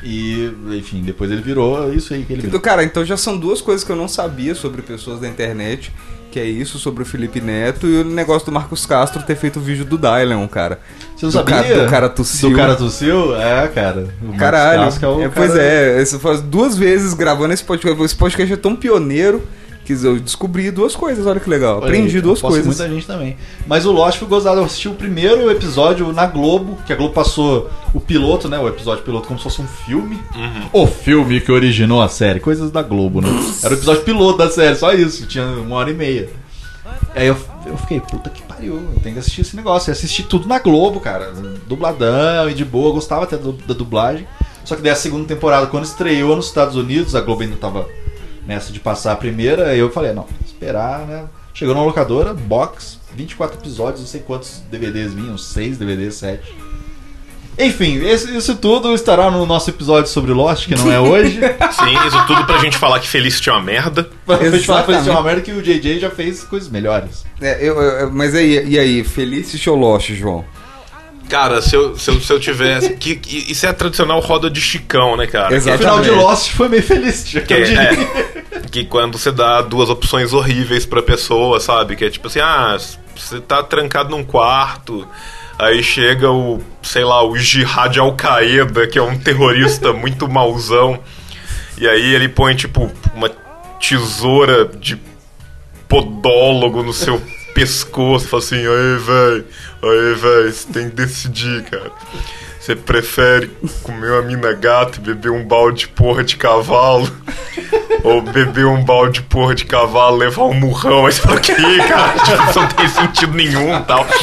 E, enfim, depois ele virou isso aí que ele virou. Cara, então já são duas coisas que eu não sabia sobre pessoas da internet. Que é isso sobre o Felipe Neto e o negócio do Marcos Castro ter feito o vídeo do Dylan, cara. Você não do sabia? Cara, do cara tossiu. Do cara tossiu? É, cara. O Caralho. Marcos Castro é o é, pois cara... é, isso faz duas vezes gravando esse podcast. Esse podcast é tão pioneiro que eu descobri duas coisas, olha que legal. Olha Aprendi aí, duas coisas. Muita gente também. Mas o Lost foi gozado. Eu assisti o primeiro episódio na Globo, que a Globo passou o piloto, né? O episódio piloto como se fosse um filme. Uhum. O filme que originou a série. Coisas da Globo, né? Era o episódio piloto da série, só isso. Tinha uma hora e meia. Aí eu, eu fiquei, puta que pariu, eu tenho que assistir esse negócio. Eu assisti tudo na Globo, cara. Dubladão e de boa, eu gostava até do, da dublagem. Só que daí a segunda temporada, quando estreou nos Estados Unidos, a Globo ainda tava nessa de passar a primeira, aí eu falei, não, esperar, né? Chegou na locadora, box, vinte e quatro episódios, não sei quantos D V Ds vinham, seis D V Ds, sete. Enfim, esse, isso tudo estará no nosso episódio sobre Lost, que não é hoje. Sim, isso tudo pra gente falar que Felicity é uma merda. Pra gente falar que Felicity é uma merda, que o J J já fez coisas melhores. É, eu, eu, mas aí, e aí, Felicity ou Lost, João? Cara, se eu, se eu, se eu tivesse... Que, que, isso é a tradicional roda de Chicão, né, cara? Exatamente. O final de Lost foi meio Felicity, que, eu diria. É, que quando você dá duas opções horríveis pra pessoa, sabe? Que é tipo assim, ah, você tá trancado num quarto... Aí chega o, sei lá, o Jihad Al-Qaeda, que é um terrorista muito mauzão. E aí ele põe, tipo, uma tesoura de podólogo no seu pescoço. Fala assim, aí, velho, aí, velho, você tem que decidir, cara. Você prefere comer uma mina gata e beber um balde de porra de cavalo? Ou beber um balde de porra de cavalo, levar um murrão? Aí você fala, que, cara? Tipo, isso não tem sentido nenhum e tal.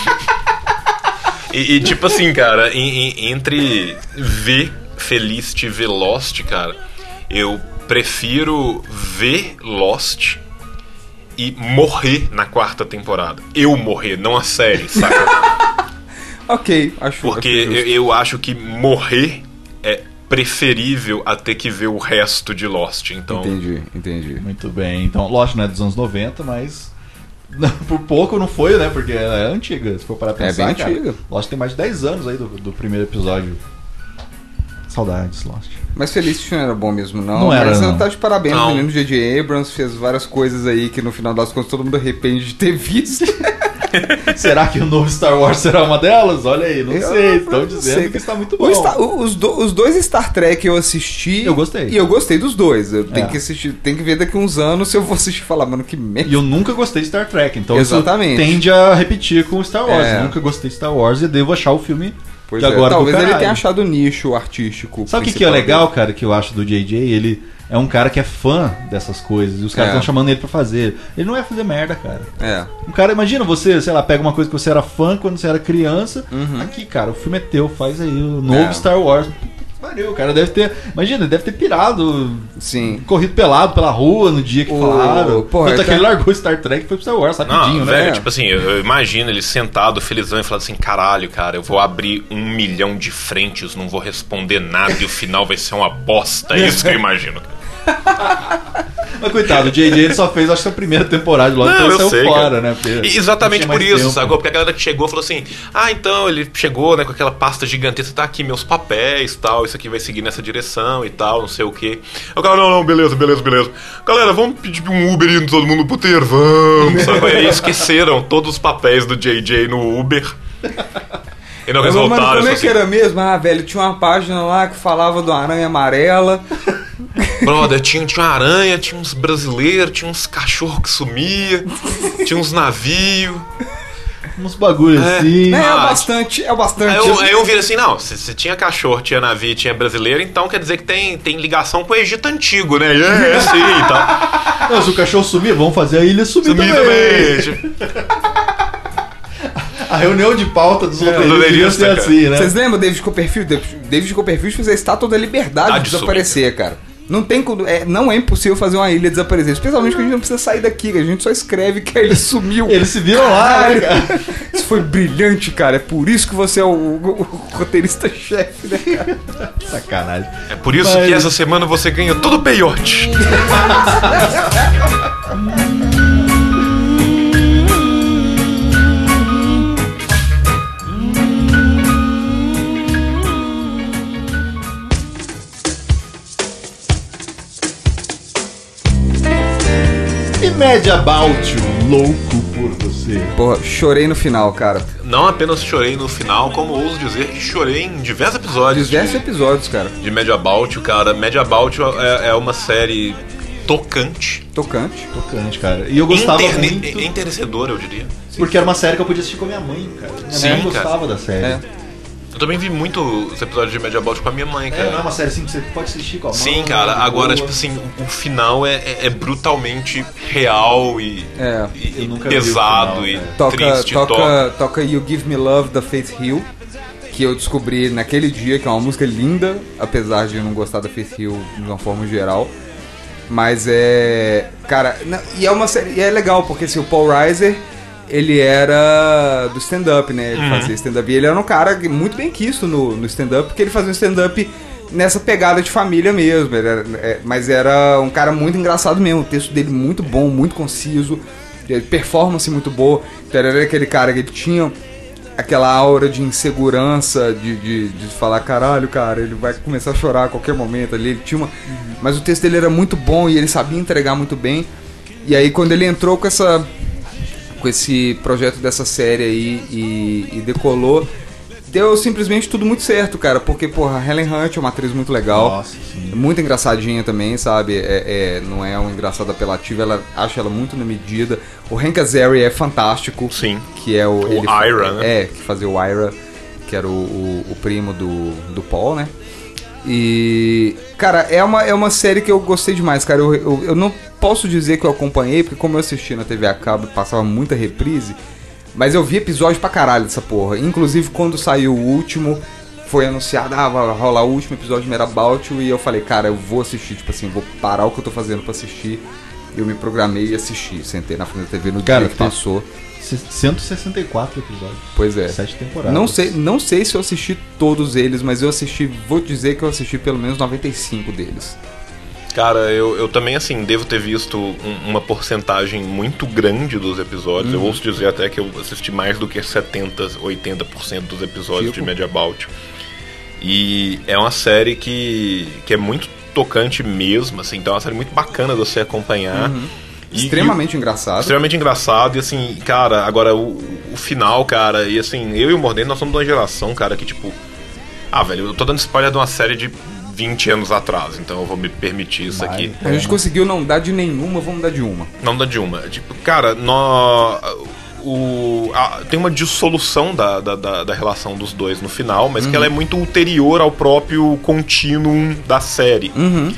E, e tipo assim, cara, em, em, entre ver Felicity e ver Lost, cara, eu prefiro ver Lost e morrer na quarta temporada. Eu morrer, não a série, saca? Ok, acho Porque acho eu, eu acho que morrer é preferível a ter que ver o resto de Lost, então... Entendi, entendi. Muito bem, então Lost não é dos anos noventa, mas... Por pouco não foi, né? Porque ela é antiga, se for parar pra pensar. É bem cara. antiga. Lost tem mais de dez anos aí do, do primeiro episódio. Saudades, Lost. Mas Felicity não era bom mesmo, não. Não era, Mas não. tá de parabéns, Não. o menino J J Abrams fez várias coisas aí que no final das contas todo mundo arrepende de ter visto. Será que o novo Star Wars será uma delas? Olha aí, não Eu sei. Estão não dizendo sei. que está muito O bom. Star- o- os, do- os dois Star Trek eu assisti. Eu gostei. E eu gostei dos dois. Eu tenho É. que assistir, tenho que ver daqui uns anos se eu vou assistir e falar, mano, que merda. E eu nunca gostei de Star Trek, então Exatamente. isso tende a repetir com Star Wars. É. Eu nunca gostei de Star Wars e devo achar o filme Pois de é, agora talvez do ele caralho. tenha achado o nicho artístico. Sabe o que, que é principal legal, dele. cara, que eu acho do J J? Ele é um cara que é fã dessas coisas e os caras É. estão chamando ele pra fazer. Ele não vai fazer merda, cara. É. Um cara, imagina você, sei lá, pega uma coisa que você era fã quando você era criança. Uhum. Aqui, cara, o filme é teu, faz aí o novo É. Star Wars. Valeu, o cara deve ter. Imagina, deve ter pirado, Sim. corrido pelado pela rua no dia que O- falaram. porra, Tanto é que tá- ele largou Star Trek e foi pro Star Wars rapidinho, Não, né? velho, tipo assim, eu, eu imagino ele sentado, felizão, e falando assim, caralho, cara, eu vou abrir um milhão de frentes, não vou responder nada e o final vai ser uma bosta. É isso que eu imagino, cara. Mas coitado, o J J ele só fez, acho que a primeira temporada logo, Não, então ele eu saiu sei, fora, cara. né? Porque E exatamente não por tinha mais isso, tempo. sacou? Porque a galera que chegou falou assim, ah, então ele chegou, né, com aquela pasta gigantesca, tá aqui meus papéis, tal, isso aqui vai seguir nessa direção e tal, não sei o quê. Eu cara, não, não, beleza, beleza, beleza. Galera, vamos pedir um Uber indo todo mundo pro ter, vamos, sacou? E aí esqueceram todos os papéis do J J no Uber. E não Mas, mano, resultaram. como é assim, que era mesmo? Ah, velho, tinha uma página lá que falava do Aranha Amarela. brother, tinha, tinha uma aranha, tinha uns brasileiros, tinha uns cachorros que sumia, tinha uns navios. Uns bagulho É. assim. É, é Ah, bastante, é bastante. Aí eu, aí eu viro assim, não, se, se tinha cachorro, tinha navio, tinha brasileiro, então quer dizer que tem, tem ligação com o Egito Antigo, né? É, é sim, então. Não, se o cachorro sumir, vamos fazer a ilha sumir Sumir também. também. A reunião de pauta dos do roteiristas devia roteirista, ser cara. assim, né? Vocês lembram do David Copperfield? David Copperfield fez a Estátua da Liberdade Ah, desaparecer, cara. Não tem como- é, não é impossível fazer uma ilha desaparecer. Especialmente que a gente não precisa sair daqui, que a gente só escreve que a ilha sumiu. Eles se viram lá, né, cara? Isso foi brilhante, cara. É por isso que você é o, o- o roteirista-chefe, né, cara? Sacanagem. É por isso Mas- que essa semana você ganha todo o peiote. Mad About You, louco por você. Porra, chorei no final, cara. Não apenas chorei no final, como ouso dizer que chorei em diversos episódios. Diversos de, episódios, cara. De Mad About You, cara. Mad About You é, é uma série tocante. Tocante. Tocante, cara. E eu gostava Interne- muito. Enternecedora, eu diria. Porque era uma série que eu podia assistir com a minha mãe, cara. Minha Sim, mãe cara. gostava da série. É. Eu também vi muito os episódios de Mad About You com a minha mãe, cara. É, não é uma série assim que você pode assistir com a mãe. Sim, cara. de Agora, boa. tipo assim, o, o final é, é- é brutalmente real e, É. e- Eu e nunca vi o pesado final, e cara. Toca, triste. toca, toca You Give Me Love da Faith Hill, que eu descobri naquele dia, que é uma música linda, apesar de eu não gostar da Faith Hill de uma forma geral. Mas é. Cara, não- e é uma série. E é legal, porque assim, o Paul Reiser, ele era do stand-up, né? Ele fazia stand-up. E ele era um cara muito bem quisto no, no stand-up, porque ele fazia um stand-up nessa pegada de família mesmo. Ele era- é, mas era um cara muito engraçado mesmo. O texto dele muito bom, muito conciso, é, performance muito boa. Então ele era aquele cara que ele tinha aquela aura de insegurança, de, de, de falar, caralho, cara, ele vai começar a chorar a qualquer momento ali. Ele tinha uma... Mas o texto dele era muito bom e ele sabia entregar muito bem. E aí quando ele entrou com essa com esse projeto dessa série aí e, e decolou, deu simplesmente tudo muito certo, cara. Porque, porra, a Helen Hunt é uma atriz muito legal. Nossa, sim. Muito engraçadinha também, sabe? É, é, não é um engraçado apelativo, ela acha ela muito na medida. O Hank Azaria é fantástico. Sim. Que é o... O ele, Ira, né? É, que fazia o Ira, que era o, o, o primo do, do Paul, né? E... Cara, é uma, é uma série que eu gostei demais, cara. Eu, eu, eu não posso dizer que eu acompanhei, porque como eu assisti na T V a cabo, passava muita reprise, mas eu vi episódio pra caralho dessa porra. Inclusive, quando saiu o último, foi anunciado, ah, vai rolar o último episódio de Mad About You, e eu falei, cara, eu vou assistir, tipo assim, vou parar o que eu tô fazendo pra assistir. Eu me programei e assisti, sentei na frente da T V no Cara, dia que tem- passou. cento e sessenta e quatro episódios. Pois é. Sete temporadas. Não sei, não sei se eu assisti todos eles, mas eu assisti, vou dizer que eu assisti pelo menos noventa e cinco deles. Cara, eu, eu também, assim, devo ter visto um- uma porcentagem muito grande dos episódios. Eu ouço dizer até que eu assisti mais do que setenta, oitenta por cento dos episódios Tipo? de Mad About You. E é uma série que, que é muito tocante mesmo, assim. Então é uma série muito bacana de você acompanhar. E- Extremamente engraçado. Extremamente engraçado, e assim, cara, agora o, o final, cara, e assim, eu e o Mordendo, nós somos de uma geração, cara, que tipo. Ah, velho, eu tô dando spoiler de uma série de vinte anos atrás, então eu vou me permitir isso Vai. aqui. A gente conseguiu não dar de nenhuma, vamos dar de uma. Não dá de uma. Tipo, cara, nó, o, a- tem uma dissolução da, da, da, da relação dos dois no final, mas que ela é muito ulterior ao próprio contínuo da série. Uhum.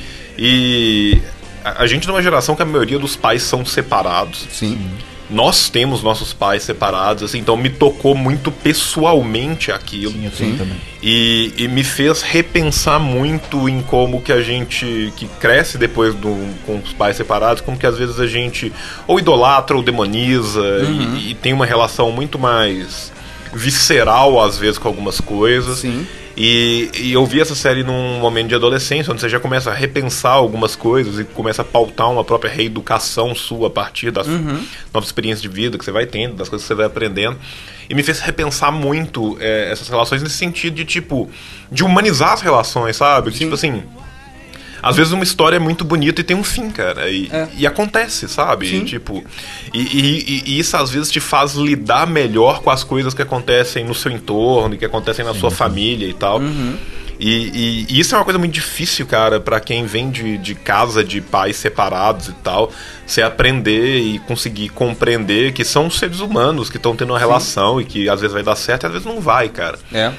E a, a gente é uma geração que a maioria dos pais são separados. Sim. Nós temos nossos pais separados, assim, então me tocou muito pessoalmente aquilo. Sim, eu tenho também. E, e me fez repensar muito em como que a gente, que cresce depois do, com os pais separados, como que às vezes a gente ou idolatra ou demoniza e, e tem uma relação muito mais visceral às vezes com algumas coisas. Sim. E, e eu vi essa série num momento de adolescência, onde você já começa a repensar algumas coisas e começa a pautar uma própria reeducação sua a partir das novas experiências de vida que você vai tendo, das coisas que você vai aprendendo. E me fez repensar muito é, essas relações nesse sentido de, tipo, de humanizar as relações, sabe? Que, tipo assim, às vezes uma história é muito bonita e tem um fim, cara. E, É. e acontece, sabe? Sim. E, tipo, e, e- e- e isso às vezes te faz lidar melhor com as coisas que acontecem no seu entorno e que acontecem na sua família e tal. E, e- e isso é uma coisa muito difícil, cara, pra quem vem de, de casa de pais separados e tal. Você aprender e conseguir compreender que são seres humanos que estão tendo uma relação e que às vezes vai dar certo e às vezes não vai, cara. É.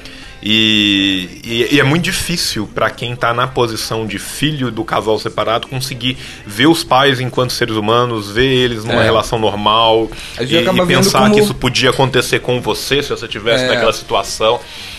E, e- e é muito difícil pra quem tá na posição de filho do casal separado conseguir ver os pais enquanto seres humanos, ver eles numa É. relação normal A gente e, acaba e vendo pensar como- que isso podia acontecer com você se você tivesse É. naquela situação.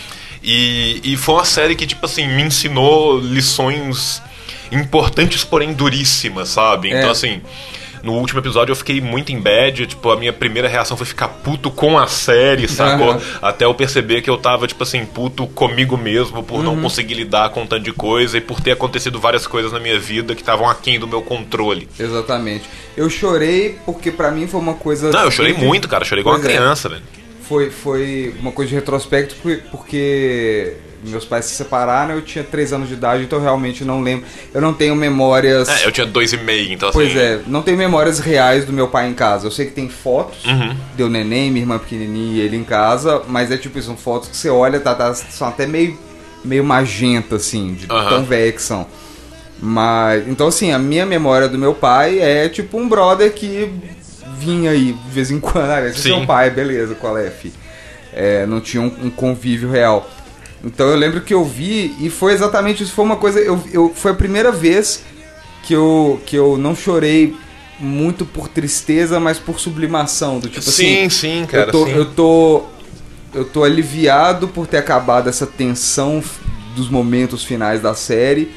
E, e foi uma série que, tipo assim, me ensinou lições importantes, porém duríssimas, sabe? Então, É. assim, no último episódio eu fiquei muito em bad, tipo, a minha primeira reação foi ficar puto com a série, sacou? Aham. Até eu perceber que eu tava, tipo assim, puto comigo mesmo por Uhum. não conseguir lidar com um tanto de coisa e por ter acontecido várias coisas na minha vida que estavam aquém do meu controle. Exatamente. Eu chorei porque pra mim foi uma coisa... Não, eu chorei muito, cara, eu chorei igual uma Pois é. criança, velho. Foi, foi uma coisa de retrospecto porque- porque Meus pais se separaram, eu tinha três anos de idade, então eu realmente não lembro. Eu não tenho memórias... É, eu tinha dois e meio, então assim... Pois é, não tenho memórias reais do meu pai em casa. Eu sei que tem fotos, Uhum. deu neném, minha irmã pequenininha e ele em casa, mas é tipo, são fotos que você olha, tá, tá, são até meio, meio magenta, assim, de Uhum. tão velha que são. Mas, então assim, a minha memória do meu pai é tipo um brother que vinha aí de vez em quando. Ah, esse é Sim. seu pai, beleza, qual é, fi? É, não tinha um, um convívio real. Então eu lembro que eu vi e foi exatamente isso. Foi uma coisa. Eu, eu, foi a primeira vez que eu, que eu não chorei muito por tristeza, mas por sublimação. Do tipo Sim, assim. sim, cara, Eu tô, sim. eu tô. Eu tô aliviado por ter acabado essa tensão dos momentos finais da série.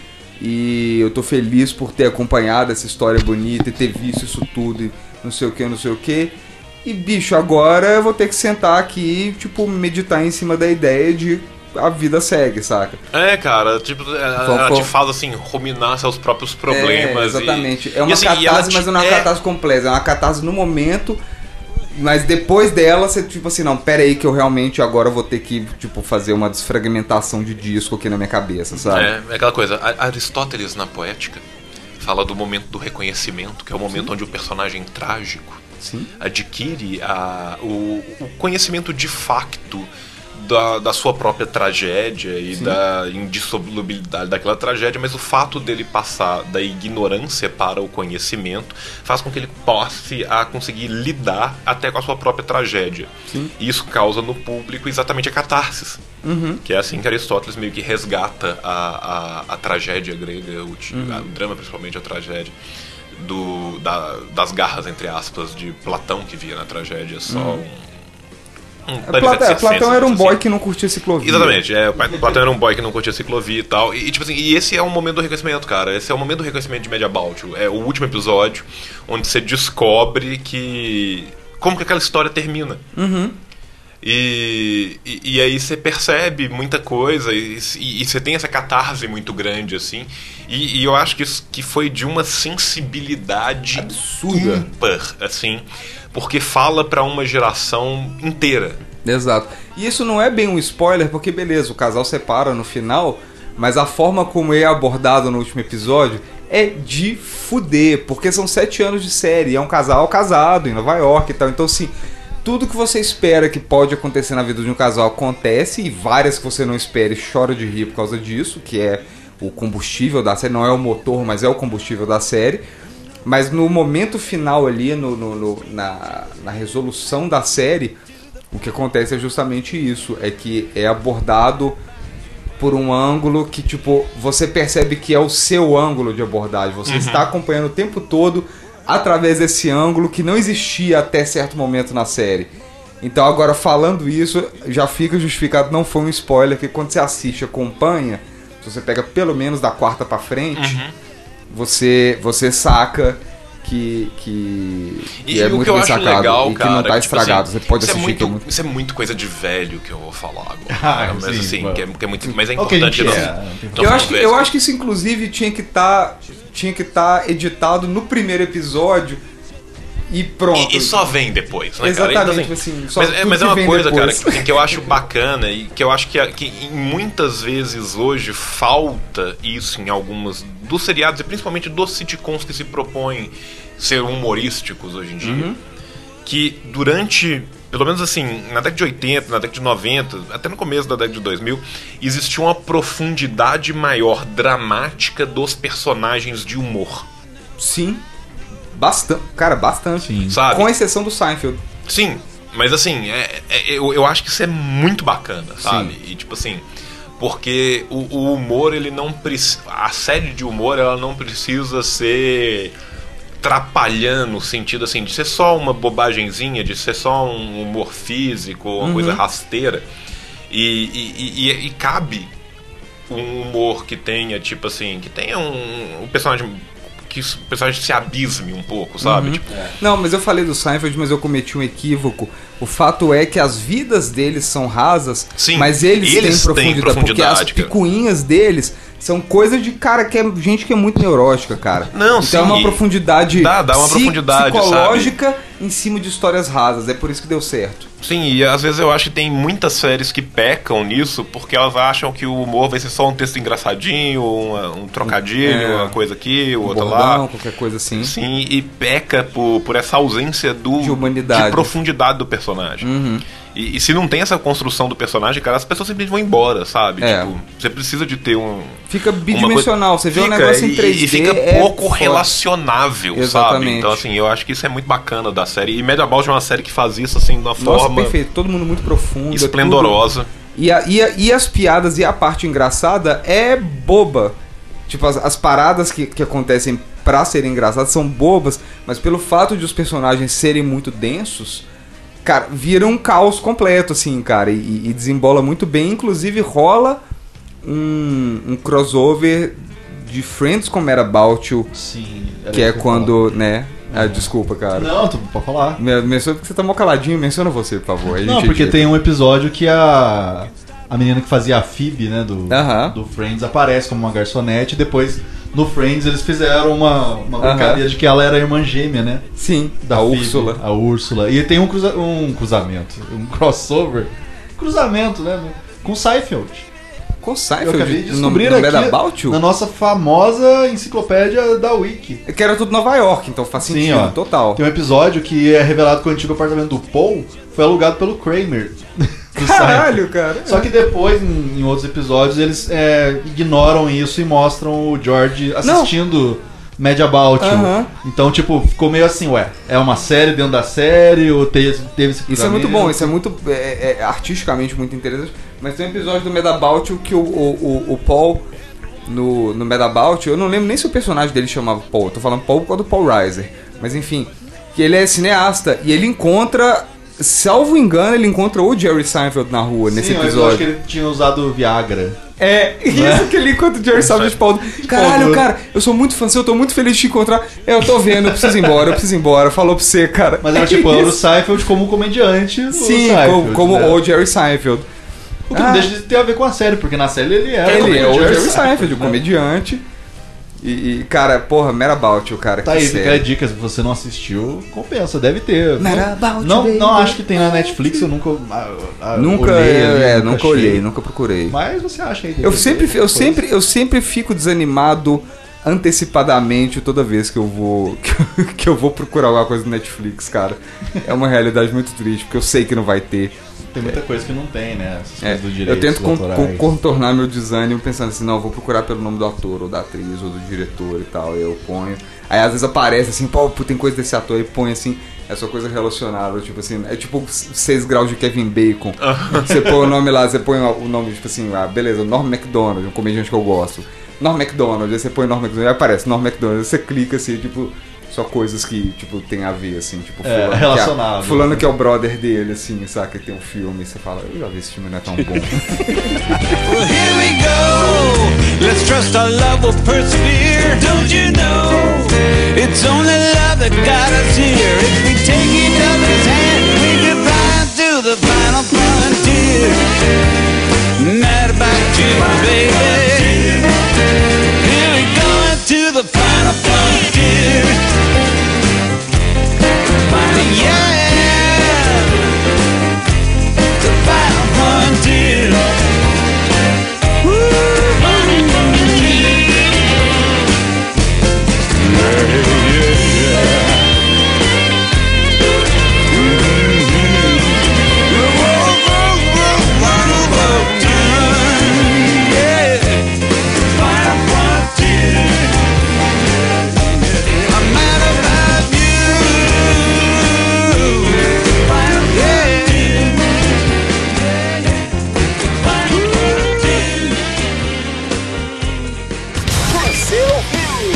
E eu tô feliz por ter acompanhado essa história bonita e ter visto isso tudo e não sei o que, não sei o que. E bicho, agora eu vou ter que sentar aqui e, tipo, meditar em cima da ideia de a vida segue, saca? É, cara, tipo, ela, Fofo. ela te faz, assim, ruminar seus próprios problemas. É, exatamente. E, é uma e, assim, e ela catarse, te- mas não é uma é, catarse completa. É uma catarse no momento, mas depois dela você, tipo assim, não, pera aí que eu realmente agora vou ter que, tipo, fazer uma desfragmentação de disco aqui na minha cabeça, sabe? É, é aquela coisa. A- Aristóteles, na Poética, fala do momento do reconhecimento, que é o momento onde o personagem trágico Sim. adquire a, o, o conhecimento de facto da, da sua própria tragédia e Sim. da indissolubilidade daquela tragédia, mas o fato dele passar da ignorância para o conhecimento faz com que ele passe a conseguir lidar até com a sua própria tragédia. Sim. E isso causa no público exatamente a catarse. Uhum. Que é assim que Aristóteles meio que resgata a, a, a tragédia grega, o, ti- Uhum. a- o drama principalmente, a tragédia, do, da- das garras, entre aspas, de Platão, que via na tragédia só um... um É, Platão, é, Platão era um boy que não curtia ciclovia. Exatamente, é, o pai- o Platão era um boy que não curtia ciclovia e tal. E, e, tipo assim, e esse é o momento do reconhecimento, cara. Esse é o momento do reconhecimento de Mediabout. É o último episódio onde você descobre que... como que aquela história termina. Uhum. E, e, e aí você percebe muita coisa e, e, e você tem essa catarse muito grande, assim. E, e eu acho que isso que foi de uma sensibilidade Absurda. ímpar, assim, porque fala pra uma geração inteira. Exato. E isso não é bem um spoiler, porque beleza, o casal separa no final, mas a forma como é abordado no último episódio é de fuder, porque são sete anos de série, é um casal casado em Nova York e tal, então assim, tudo que você espera que pode acontecer na vida de um casal acontece, e várias que você não espera e chora de rir por causa disso, que é o combustível da série, não é o motor, mas é o combustível da série. Mas no momento final ali, no, no, no, na, na resolução da série, o que acontece é justamente isso, é que é abordado por um ângulo que, tipo, você percebe que é o seu ângulo de abordagem, você Uhum. está acompanhando o tempo todo através desse ângulo que não existia até certo momento na série. Então agora, falando isso, já fica justificado, não foi um spoiler, que quando você assiste, acompanha, se você pega pelo menos da quarta pra frente, Uhum. você, você saca que, que, que E é o muito que eu bem acho sacado legal, e que cara, não tá que, tipo estragado. assim, Você pode isso assistir é que é muito, muito... isso é muito coisa de velho que eu vou falar agora. Ah, mas sim, assim, mano. que é, que é muito, mas é O que a importante. gente nós- é, não tem nós Eu acho, que, vamos eu ver. acho que isso, inclusive, tinha que estar tinha que tá editado no primeiro episódio e pronto. E, e só vem depois, né, Exatamente, cara? Então, assim, só mas, é, tudo mas é que uma vem coisa, depois. cara, que, assim, que eu acho bacana e que eu acho que, que em muitas vezes hoje falta isso em algumas dos seriados e principalmente dos sitcoms que se propõem ser humorísticos hoje em dia. Uhum. Que durante, pelo menos assim, na década de oitenta, na década de noventa, até no começo da década de dois mil, existia uma profundidade maior, dramática dos personagens de humor. Sim. Bastante. Cara, bastante. Sim. Sabe? Com exceção do Seinfeld. Sim, mas assim, é, é- eu, eu acho que isso é muito bacana, sabe? Sim. E tipo assim, porque o, o humor, ele não precisa. A série de humor, ela não precisa ser trapalhando no sentido assim, de ser só uma bobagenzinha, de ser só um humor físico, uma Uhum. coisa rasteira. E, e, e- e cabe um humor que tenha, tipo assim, que tenha um, um personagem. Que o personagem se abisme um pouco, sabe? Uhum. Tipo, Não, mas eu falei do Seinfeld, mas eu cometi um equívoco. O fato é que as vidas deles são rasas, Sim, mas eles, eles têm têm profundidade, porque profundidade, as cara. picuinhas deles São coisas de, cara, que é gente que é muito neurótica, cara. Não, então sim, é uma e profundidade, dá- dá uma psi- profundidade, psicológica sabe? em cima de histórias rasas. É por isso que deu certo. Sim, e às vezes eu acho que tem muitas séries que pecam nisso porque elas acham que o humor vai ser só um texto engraçadinho, uma- um trocadilho, É. uma coisa aqui, outra Bordão, lá. qualquer coisa assim. Sim, e peca por, por essa ausência do, De humanidade. de profundidade do personagem. Uhum. E, e se não tem essa construção do personagem, cara, as pessoas simplesmente vão embora, sabe? É. Tipo, você precisa de ter um. Fica uma bidimensional, coisa- você vê um Fica, negócio em e- três D. E fica é pouco foda. relacionável, sabe? Exatamente. Então, assim, eu acho que isso é muito bacana da série. E Mad About é uma série que faz isso, assim, de uma Nossa, forma perfeito. Todo mundo muito profundo. é esplendorosa. tudo- E, a- e, a- e as piadas e a parte engraçada é boba. Tipo, as, as paradas que, que acontecem pra serem engraçadas são bobas, mas pelo fato de os personagens serem muito densos, cara, vira um caos completo, assim, cara, e, e desembola muito bem. Inclusive rola um, um crossover de Friends com Mad About You, Sim. era que é isso eu ia quando, né... Ah, desculpa, cara. falar. Não, tu pode falar. Me- Menciona porque você tá mó caladinho, menciona você, por favor. Aí a Não, gente porque edita. tem um episódio que a a menina que fazia a Phoebe, né, do, Aham. do Friends, aparece como uma garçonete. E depois, no Friends, eles fizeram uma, uma Aham. brincadeira de que ela era a irmã gêmea, né? Sim, Da a Phoebe, Úrsula. A Úrsula. E tem um, cruza, um cruzamento, um crossover. Cruzamento, né? Com Seinfeld. Com Eu Seinfeld, acabei de no, descobrir no aqui Mad About You? na nossa famosa enciclopédia da Wiki. Que era tudo Nova York, então faz Sim, sentido, ó. total. Tem um episódio que é revelado que o antigo apartamento do Paul foi alugado pelo Kramer. do Seinfeld. Caralho, cara. Só que depois, em, em outros episódios, eles é, ignoram isso e mostram o George assistindo Mad About You. Aham. Então, tipo, ficou meio assim, ué, é uma série dentro da série, ou teve, teve esse Isso é muito cruzamento? bom, isso é muito é, é artisticamente muito interessante. Mas tem um episódio do Mad About You que o, o, o, o Paul, no, no Mad About You, eu não lembro nem se o personagem dele chamava Paul, eu tô falando Paul por causa do Paul Reiser. Mas enfim, que ele é cineasta e ele encontra, salvo engano, ele encontra o Jerry Seinfeld na rua nesse Sim, eu acho episódio. que ele tinha usado Viagra. É, isso que ele encontra o Jerry Seinfeld de Paulo. Caralho, cara, eu sou muito fã seu, eu tô muito feliz de te encontrar. É, eu tô vendo, eu preciso ir embora, eu preciso ir embora. Falou pra você, cara. Mas era tipo, era o Seinfeld como comediante. o Sim, Seinfeld, como, como né? o Jerry Seinfeld. O que Ah. não deixa de ter a ver com a série, porque na série ele era. Ele é o Jerry Seinfeld, Seinfeld, o né? comediante. E, e, cara, porra, Mad About You, cara. Tá que aí, série. fica a dica, se você não assistiu, compensa, deve ter. Mad Não- About não, You, não baby. acho que tem na Netflix, eu nunca. ah, ah, Nunca, olhei ali, é, nunca achei. olhei, nunca procurei. Mas você acha aí. Eu deve sempre, ter eu, coisa. sempre, eu sempre fico desanimado antecipadamente toda vez que eu vou que eu, que eu vou procurar alguma coisa no Netflix, cara. É uma realidade muito triste, porque eu sei que não vai ter. Tem muita coisa que não tem, né? Essas É, coisas do direito. eu tento con- con- contornar meu desânimo pensando assim, não, eu vou procurar pelo nome do ator, ou da atriz, ou do diretor e tal, e eu ponho. Aí às vezes aparece assim, pô, tem coisa desse ator, e põe assim, é só coisa relacionada, tipo assim, é tipo seis graus de Kevin Bacon. Você põe o nome lá, você põe o nome, tipo assim, ah, beleza, Norm Macdonald, um comediante que eu gosto. Norm Macdonald, aí você põe Norm Macdonald, aí aparece Norm Macdonald, aí você clica assim, tipo, só coisas que, tipo, tem a ver, assim, tipo, É, fulano, relacionado. que é, fulano que é o brother dele, assim, saca, que tem um filme, e você fala, eu já vi esse filme, não é tão bom. Well, here we go. Let's trust our love will persevere. Don't you know? It's only love that got us here. If we take each other's hand, we can fly to the final frontier. Mad about you, baby. Here we go to the final frontier. Yeah, the final frontier. Você ouviu?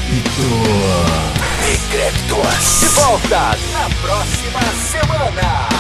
Decrépitos. De volta na próxima semana.